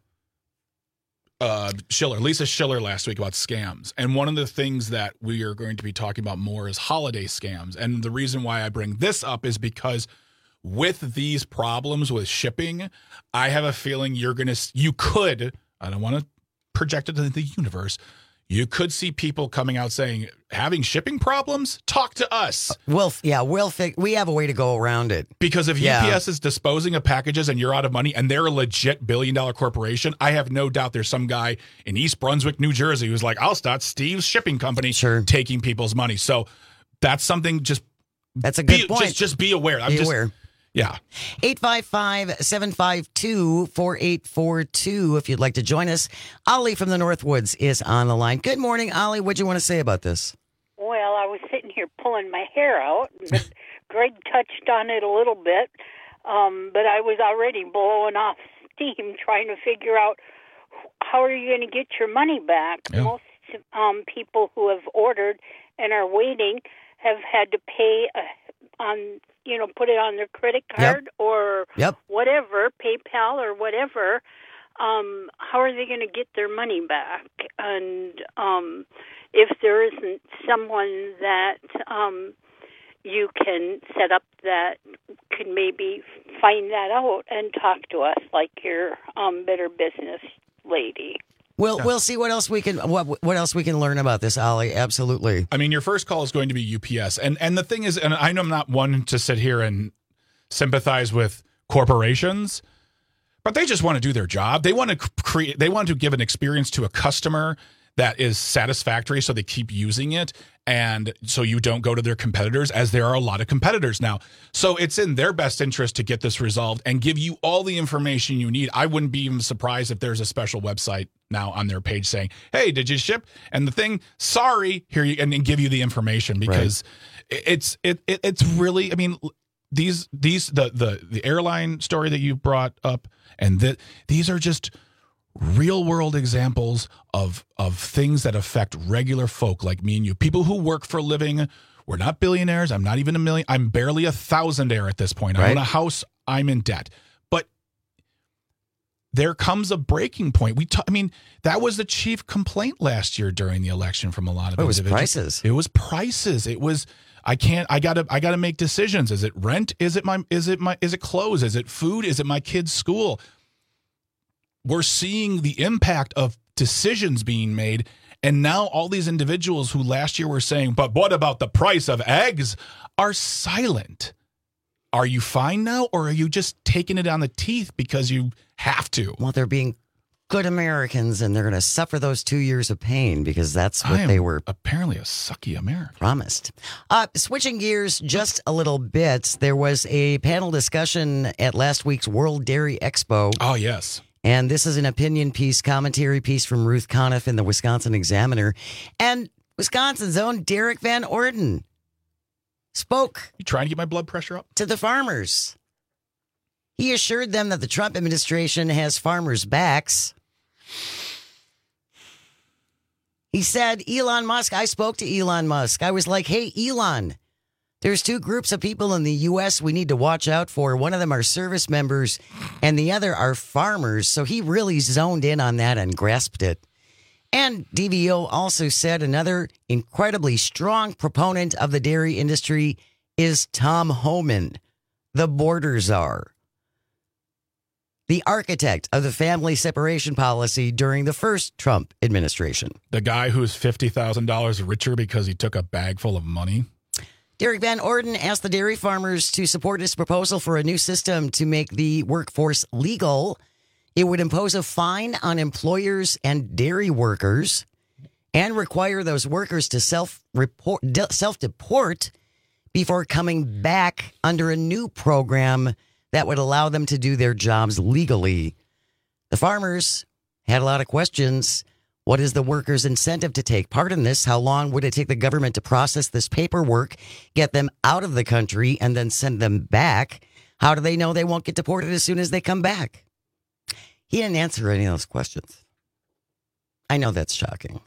Speaker 11: Lisa Schiller last week about scams. And one of the things that we are going to be talking about more is holiday scams. And the reason why I bring this up is because with these problems with shipping, I have a feeling you could, I don't want to project it into the universe, you could see people coming out saying, having shipping problems, talk to us.
Speaker 7: We have a way to go around it.
Speaker 11: Because if UPS is disposing of packages and you're out of money and they're a legit billion-dollar corporation, I have no doubt there's some guy in East Brunswick, New Jersey who's like, I'll start Steve's shipping company, taking people's money. So that's something
Speaker 7: that's a good point.
Speaker 11: Just be aware.
Speaker 7: Be aware.
Speaker 11: Yeah.
Speaker 7: 855-752-4842 if you'd like to join us. Ollie from the Northwoods is on the line. Good morning, Ollie. What do you want to say about this?
Speaker 14: Well, I was sitting here pulling my hair out. But Greg touched on it a little bit, but I was already blowing off steam trying to figure out how are you going to get your money back. Yeah. Most people who have ordered and are waiting have had to pay put it on their credit card or whatever, PayPal or whatever. How are they going to get their money back? And if there isn't someone that you can set up that could maybe find that out and talk to us like your Better Business lady.
Speaker 7: We'll see what else we can learn about this, Ollie. Absolutely.
Speaker 11: I mean, your first call is going to be UPS, and the thing is, and I know I'm not one to sit here and sympathize with corporations, but they just want to do their job. They want to give an experience to a customer that is satisfactory, so they keep using it, and so you don't go to their competitors, as there are a lot of competitors now. So it's in their best interest to get this resolved and give you all the information you need. I wouldn't be even surprised if there's a special website now on their page saying, hey, did you ship? And the thing, sorry, here you, and give you the information, because it's really, I mean, the airline story that you brought up, and these are just real world examples of things that affect regular folk like me and you, people who work for a living. We're not billionaires. I'm not even a million. I'm barely a thousandaire at this point. I own a house. I'm in debt. But there comes a breaking point. I mean, that was the chief complaint last year during the election from a lot of individuals.
Speaker 7: Prices.
Speaker 11: It was prices. It was, I gotta make decisions. Is it rent? Is it clothes? Is it food? Is it my kid's school? We're seeing the impact of decisions being made. And now all these individuals who last year were saying, but what about the price of eggs, are silent. Are you fine now, or are you just taking it on the teeth because you have to?
Speaker 7: Well, they're being good Americans, and they're going to suffer those 2 years of pain, because that's what they were
Speaker 11: apparently a sucky American
Speaker 7: promised. Switching gears just a little bit, there was a panel discussion at last week's World Dairy Expo.
Speaker 11: Oh, yes.
Speaker 7: And this is an opinion piece, commentary piece from Ruth Conniff in the Wisconsin Examiner. And Wisconsin's own Derek Van Orden spoke.
Speaker 11: You trying to get my blood pressure up?
Speaker 7: To the farmers. He assured them that the Trump administration has farmers' backs. He said, Elon Musk, I spoke to Elon Musk. I was like, hey, Elon, there's two groups of people in the U.S. we need to watch out for. One of them are service members, and the other are farmers. So he really zoned in on that and grasped it. And DVO also said another incredibly strong proponent of the dairy industry is Tom Homan, the border czar, the architect of the family separation policy during the first Trump administration.
Speaker 11: The guy who's $50,000 richer because he took a bag full of money.
Speaker 7: Derek Van Orden asked the dairy farmers to support his proposal for a new system to make the workforce legal. It would impose a fine on employers and dairy workers and require those workers to self-deport before coming back under a new program that would allow them to do their jobs legally. The farmers had a lot of questions. What is the workers' incentive to take part in this? How long would it take the government to process this paperwork, get them out of the country, and then send them back? How do they know they won't get deported as soon as they come back? He didn't answer any of those questions. I know that's shocking.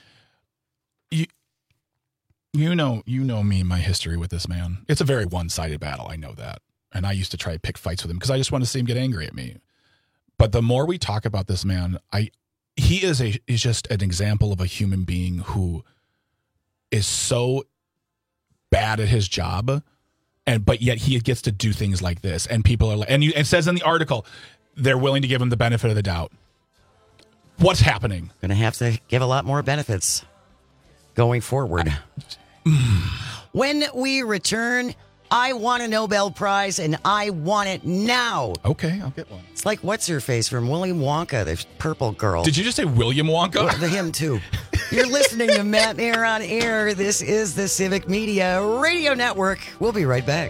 Speaker 11: You know me, my history with this man. It's a very one-sided battle. I know that. And I used to try to pick fights with him because I just want to see him get angry at me. But the more we talk about this man, he is just an example of a human being who is so bad at his job, but yet he gets to do things like this. And people are like, and it says in the article, they're willing to give him the benefit of the doubt. What's happening?
Speaker 7: Going to have to give a lot more benefits going forward. When we return, I want a Nobel Prize, and I want it now.
Speaker 11: Okay, I'll get one.
Speaker 7: It's like what's-her-face from William Wonka, the purple girl.
Speaker 11: Did you just say William Wonka?
Speaker 7: Well, him, too. You're listening to Matt Mayer on Air. This is the Civic Media Radio Network. We'll be right back.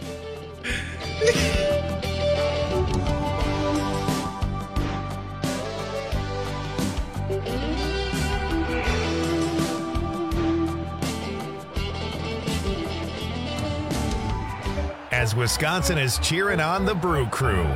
Speaker 1: As Wisconsin is cheering on the Brew Crew.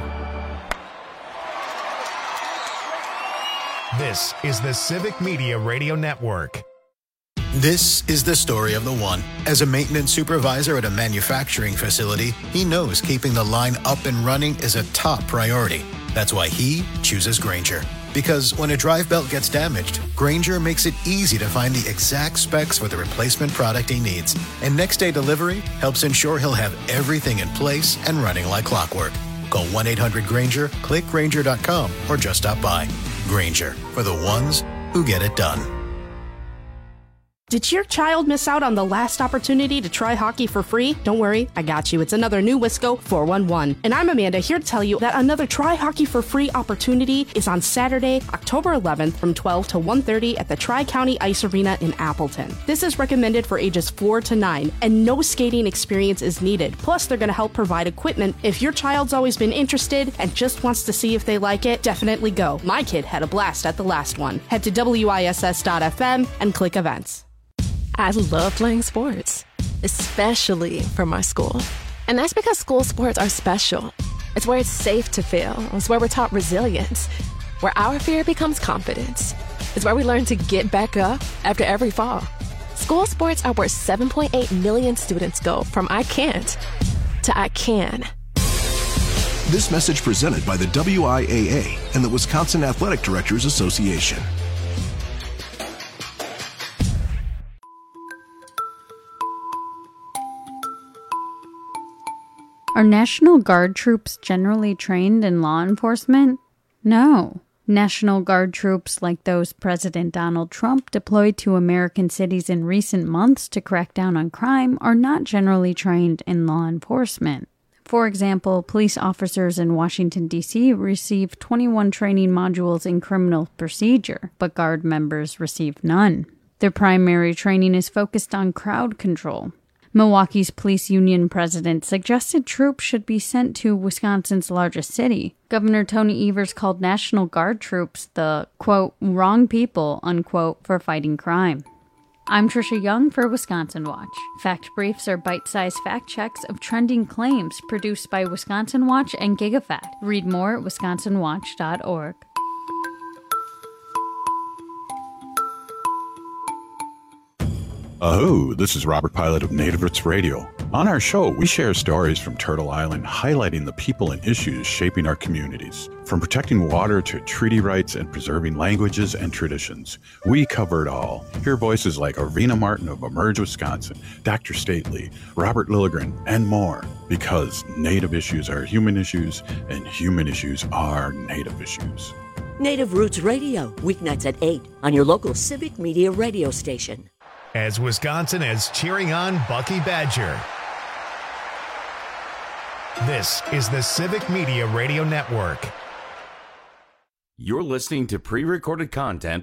Speaker 1: This is the Civic Media Radio Network.
Speaker 15: This is the story of the one. As a maintenance supervisor at a manufacturing facility, he knows keeping the line up and running is a top priority. That's why he chooses Grainger. Because when a drive belt gets damaged, Grainger makes it easy to find the exact specs for the replacement product he needs. And next day delivery helps ensure he'll have everything in place and running like clockwork. Call 1-800-GRAINGER, click Grainger.com, or just stop by. Grainger, for the ones who get it done.
Speaker 16: Did your child miss out on the last opportunity to try hockey for free? Don't worry, I got you. It's another new Wisco 411. And I'm Amanda, here to tell you that another Try Hockey for Free opportunity is on Saturday, October 11th from 12 to 1:30 at the Tri-County Ice Arena in Appleton. This is recommended for ages 4 to 9, and no skating experience is needed. Plus, they're going to help provide equipment. If your child's always been interested and just wants to see if they like it, definitely go. My kid had a blast at the last one. Head to WISS.FM and click events.
Speaker 17: I love playing sports, especially for my school. And that's because school sports are special. It's where it's safe to fail. It's where we're taught resilience, where our fear becomes confidence. It's where we learn to get back up after every fall. School sports are where 7.8 million students go from I can't to I can.
Speaker 18: This message presented by the WIAA and the Wisconsin Athletic Directors Association.
Speaker 20: Are National Guard troops generally trained in law enforcement? No. National Guard troops like those President Donald Trump deployed to American cities in recent months to crack down on crime are not generally trained in law enforcement. For example, police officers in Washington, D.C. receive 21 training modules in criminal procedure, but Guard members receive none. Their primary training is focused on crowd control. Milwaukee's police union president suggested troops should be sent to Wisconsin's largest city. Governor Tony Evers called National Guard troops the, quote, wrong people, unquote, for fighting crime. I'm Trisha Young for Wisconsin Watch. Fact Briefs are bite-sized fact checks of trending claims produced by Wisconsin Watch and GigaFact. Read more at wisconsinwatch.org.
Speaker 22: Oh, this is Robert Pilot of Native Roots Radio. On our show, we share stories from Turtle Island highlighting the people and issues shaping our communities. From protecting water to treaty rights and preserving languages and traditions, we cover it all. Hear voices like Arvina Martin of Emerge Wisconsin, Dr. Stately, Robert Lilligren, and more. Because Native issues are human issues, and human issues are Native issues.
Speaker 23: Native Roots Radio, weeknights at 8 on your local Civic Media radio station.
Speaker 1: As Wisconsin is cheering on Bucky Badger. This is the Civic Media Radio Network.
Speaker 26: You're listening to pre-recorded content.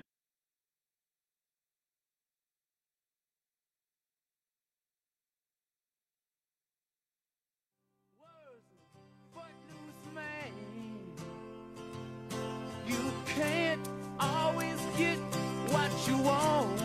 Speaker 24: You can't always get what you want.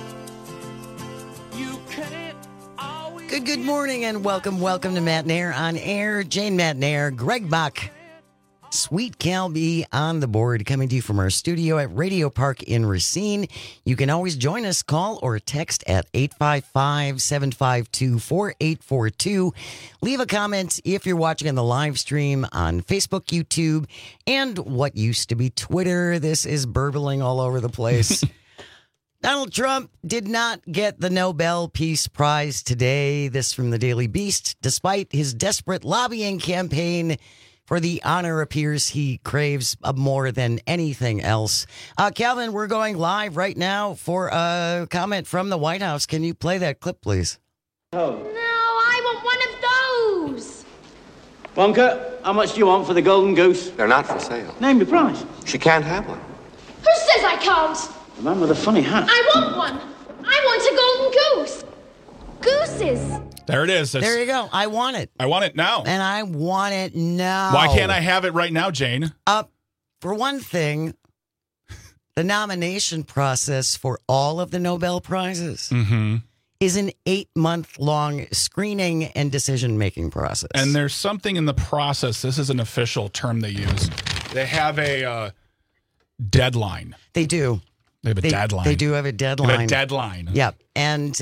Speaker 7: Good morning and welcome to Matt Nair on air. Jane Matt Nair, Greg Buck, Sweet Cal B on the board, coming to you from our studio at Radio Park in Racine. You can always join us, call or text at 855-752-4842. Leave a comment if you're watching on the live stream on Facebook, YouTube, and what used to be Twitter. This is burbling all over the place. Donald Trump did not get the Nobel Peace Prize today. This from the Daily Beast. Despite his desperate lobbying campaign for the honor, appears he craves more than anything else. Calvin, we're going live right now for a comment from the White House. Can you play that clip, please?
Speaker 25: Oh.
Speaker 29: No, I want one of those.
Speaker 25: Wonka, how much do you want for the golden goose?
Speaker 30: They're not for sale.
Speaker 25: Name your price.
Speaker 30: She can't have one.
Speaker 29: Who says I can't?
Speaker 25: The man with a funny hat.
Speaker 29: I want one. I want a golden goose. Gooses.
Speaker 11: There it is.
Speaker 7: There you go. I want it.
Speaker 11: I want it now.
Speaker 7: And I want it now.
Speaker 11: Why can't I have it right now, Jane?
Speaker 7: For one thing, the nomination process for all of the Nobel Prizes is an 8-month-long screening and decision-making process.
Speaker 11: And there's something in the process. This is an official term they use. They have a deadline.
Speaker 7: They do.
Speaker 11: They have a deadline.
Speaker 7: They do have a deadline.
Speaker 11: They have a deadline.
Speaker 7: Yep. And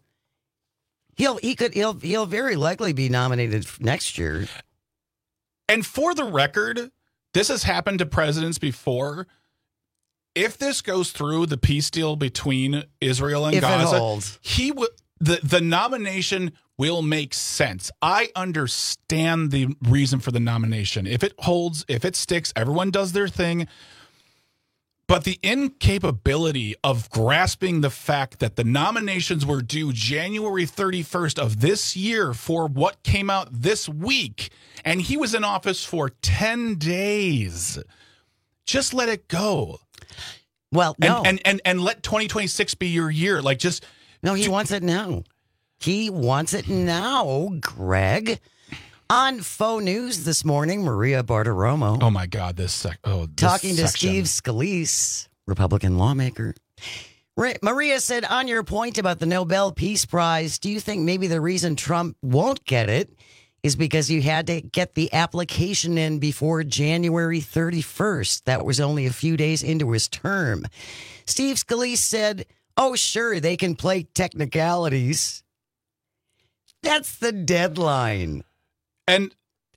Speaker 7: he'll very likely be nominated next year.
Speaker 11: And for the record, this has happened to presidents before. If this goes through, the peace deal between Israel and Gaza, the nomination will make sense. I understand the reason for the nomination. If it holds, if it sticks, everyone does their thing. But the incapability of grasping the fact that the nominations were due January 31st of this year for what came out this week, and he was in office for 10 days. Just let it go.
Speaker 7: Well, no.
Speaker 11: And let 2026 be your year. Like, just...
Speaker 7: No, he wants it now. He wants it now, Greg. On Faux News this morning, Maria Bartiromo.
Speaker 11: Oh, my God. This
Speaker 7: talking to Steve Scalise, Republican lawmaker. Maria said, on your point about the Nobel Peace Prize, do you think maybe the reason Trump won't get it is because you had to get the application in before January 31st? That was only a few days into his term. Steve Scalise said, oh, sure, they can play technicalities. That's the deadline.
Speaker 11: And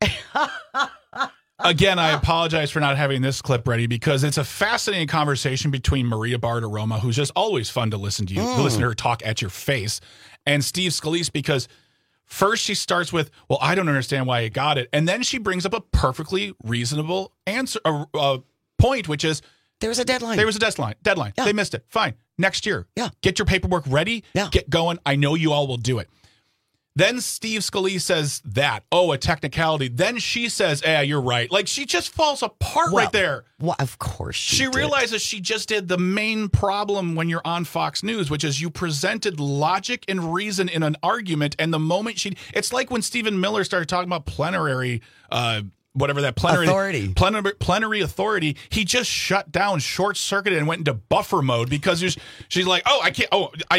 Speaker 11: again, I apologize for not having this clip ready because it's a fascinating conversation between Maria Bartiromo, who's just always fun to listen to listen to her talk at your face, and Steve Scalise, because first she starts with, well, I don't understand why you got it. And then she brings up a perfectly reasonable answer, point, which is,
Speaker 7: there was a deadline.
Speaker 11: Deadline. Yeah. They missed it. Fine. Next year.
Speaker 7: Yeah.
Speaker 11: Get your paperwork ready.
Speaker 7: Yeah.
Speaker 11: Get going. I know you all will do it. Then Steve Scalise says that, a technicality. Then she says, you're right. Like, she just falls apart right there.
Speaker 7: Well, of course she did.
Speaker 11: Realizes she just did the main problem when you're on Fox News, which is you presented logic and reason in an argument, and the moment it's like when Stephen Miller started talking about plenary authority, he just shut down, short-circuited, and went into buffer mode because she's like, I can't,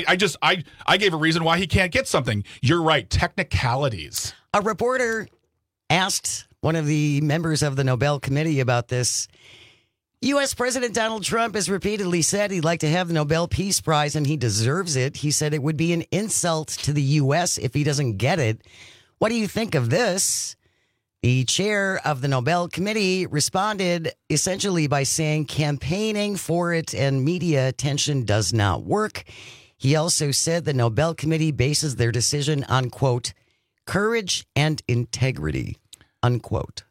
Speaker 11: I gave a reason why he can't get something. You're right, technicalities.
Speaker 7: A reporter asked one of the members of the Nobel Committee about this. U.S. President Donald Trump has repeatedly said he'd like to have the Nobel Peace Prize, and he deserves it. He said it would be an insult to the U.S. if he doesn't get it. What do you think of this? The chair of the Nobel Committee responded essentially by saying campaigning for it and media attention does not work. He also said the Nobel Committee bases their decision on, quote, courage and integrity, unquote.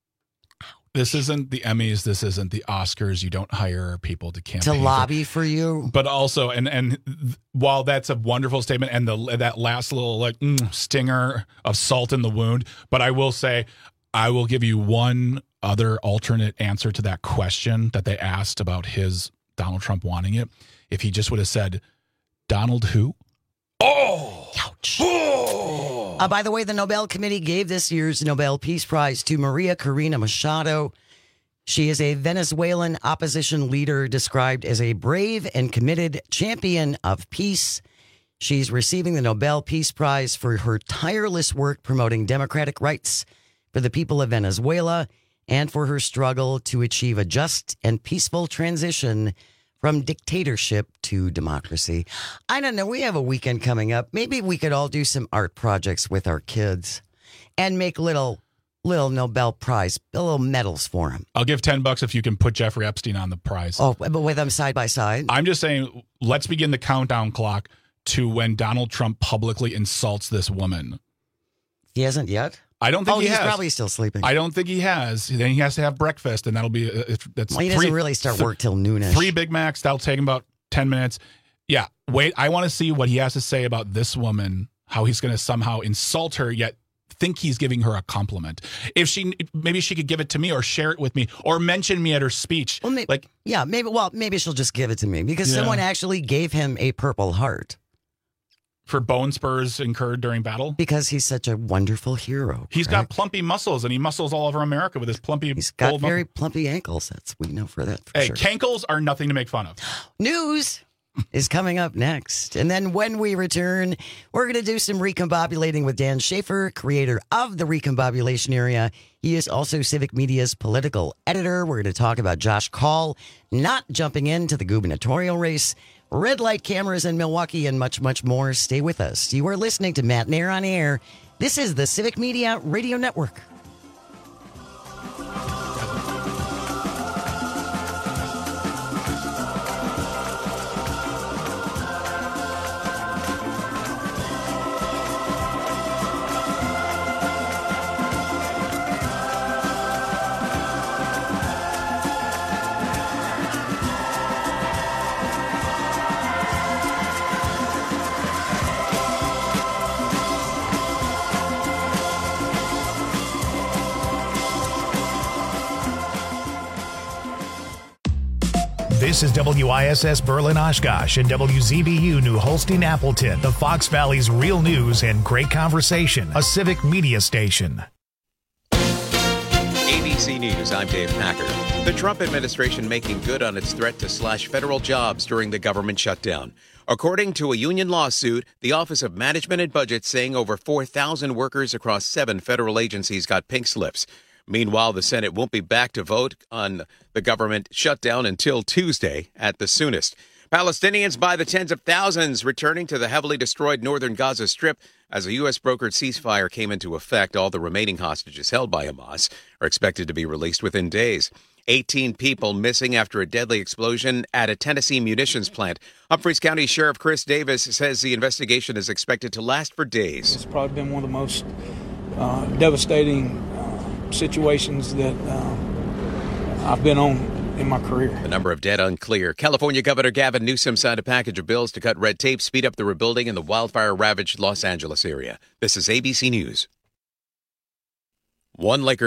Speaker 11: This isn't the Emmys. This isn't the Oscars. You don't hire people to campaign.
Speaker 7: To lobby for you.
Speaker 11: But also, and while that's a wonderful statement and that last little stinger of salt in the wound, but I will say, I will give you one other alternate answer to that question that they asked about Donald Trump wanting it. If he just would have said, Donald who? Oh!
Speaker 7: Ouch. Oh! By the way, the Nobel Committee gave this year's Nobel Peace Prize to Maria Corina Machado. She is a Venezuelan opposition leader described as a brave and committed champion of peace. She's receiving the Nobel Peace Prize for her tireless work promoting democratic rights for the people of Venezuela and for her struggle to achieve a just and peaceful transition from dictatorship to democracy. I don't know. We have a weekend coming up. Maybe we could all do some art projects with our kids and make little Nobel Prize, little medals for them.
Speaker 11: I'll give $10 if you can put Jeffrey Epstein on the prize.
Speaker 7: Oh, but with them side by side?
Speaker 11: I'm just saying, let's begin the countdown clock to when Donald Trump publicly insults this woman.
Speaker 7: He hasn't yet?
Speaker 11: I don't think he has.
Speaker 7: He's probably still sleeping.
Speaker 11: I don't think he has. Then he has to have breakfast, and that'll be that's.
Speaker 7: Well, he doesn't really start work till noonish.
Speaker 11: 3 Big Macs. That'll take him about 10 minutes. Yeah. Wait. I want to see what he has to say about this woman. How he's going to somehow insult her, yet think he's giving her a compliment. Maybe she could give it to me or share it with me or mention me at her speech.
Speaker 7: Well, maybe she'll just give it to me because someone actually gave him a Purple Heart.
Speaker 11: For bone spurs incurred during battle?
Speaker 7: Because he's such a wonderful hero.
Speaker 11: He's got plumpy muscles, and he muscles all over America with his plumpy...
Speaker 7: He's got very plumpy ankles. We know for that for sure.
Speaker 11: Cankles are nothing to make fun of.
Speaker 7: News is coming up next. And then when we return, we're going to do some recombobulating with Dan Schaefer, creator of the Recombobulation Area. He is also Civic Media's political editor. We're going to talk about Josh Kaul not jumping into the gubernatorial race, red light cameras in Milwaukee, and much, much more. Stay with us. You are listening to Matt Nair on Air. This is the Civic Media Radio Network.
Speaker 1: This is WISS Berlin Oshkosh and WZBU New Holstein Appleton, the Fox Valley's real news and great conversation, a civic media station.
Speaker 2: ABC News, I'm Dave Packer. The Trump administration making good on its threat to slash federal jobs during the government shutdown. According to a union lawsuit, the Office of Management and Budget saying over 4,000 workers across 7 federal agencies got pink slips. Meanwhile, the Senate won't be back to vote on the government shutdown until Tuesday at the soonest. Palestinians by the tens of thousands returning to the heavily destroyed northern Gaza Strip as a U.S.-brokered ceasefire came into effect. All the remaining hostages held by Hamas are expected to be released within days. 18 people missing after a deadly explosion at a Tennessee munitions plant. Humphreys County Sheriff Chris Davis says the investigation is expected to last for days.
Speaker 3: It's probably been one of the most devastating situations that I've been on in my career.
Speaker 2: The number of dead unclear. California Governor Gavin Newsom signed a package of bills to cut red tape, speed up the rebuilding in the wildfire-ravaged Los Angeles area. This is ABC News. One Laker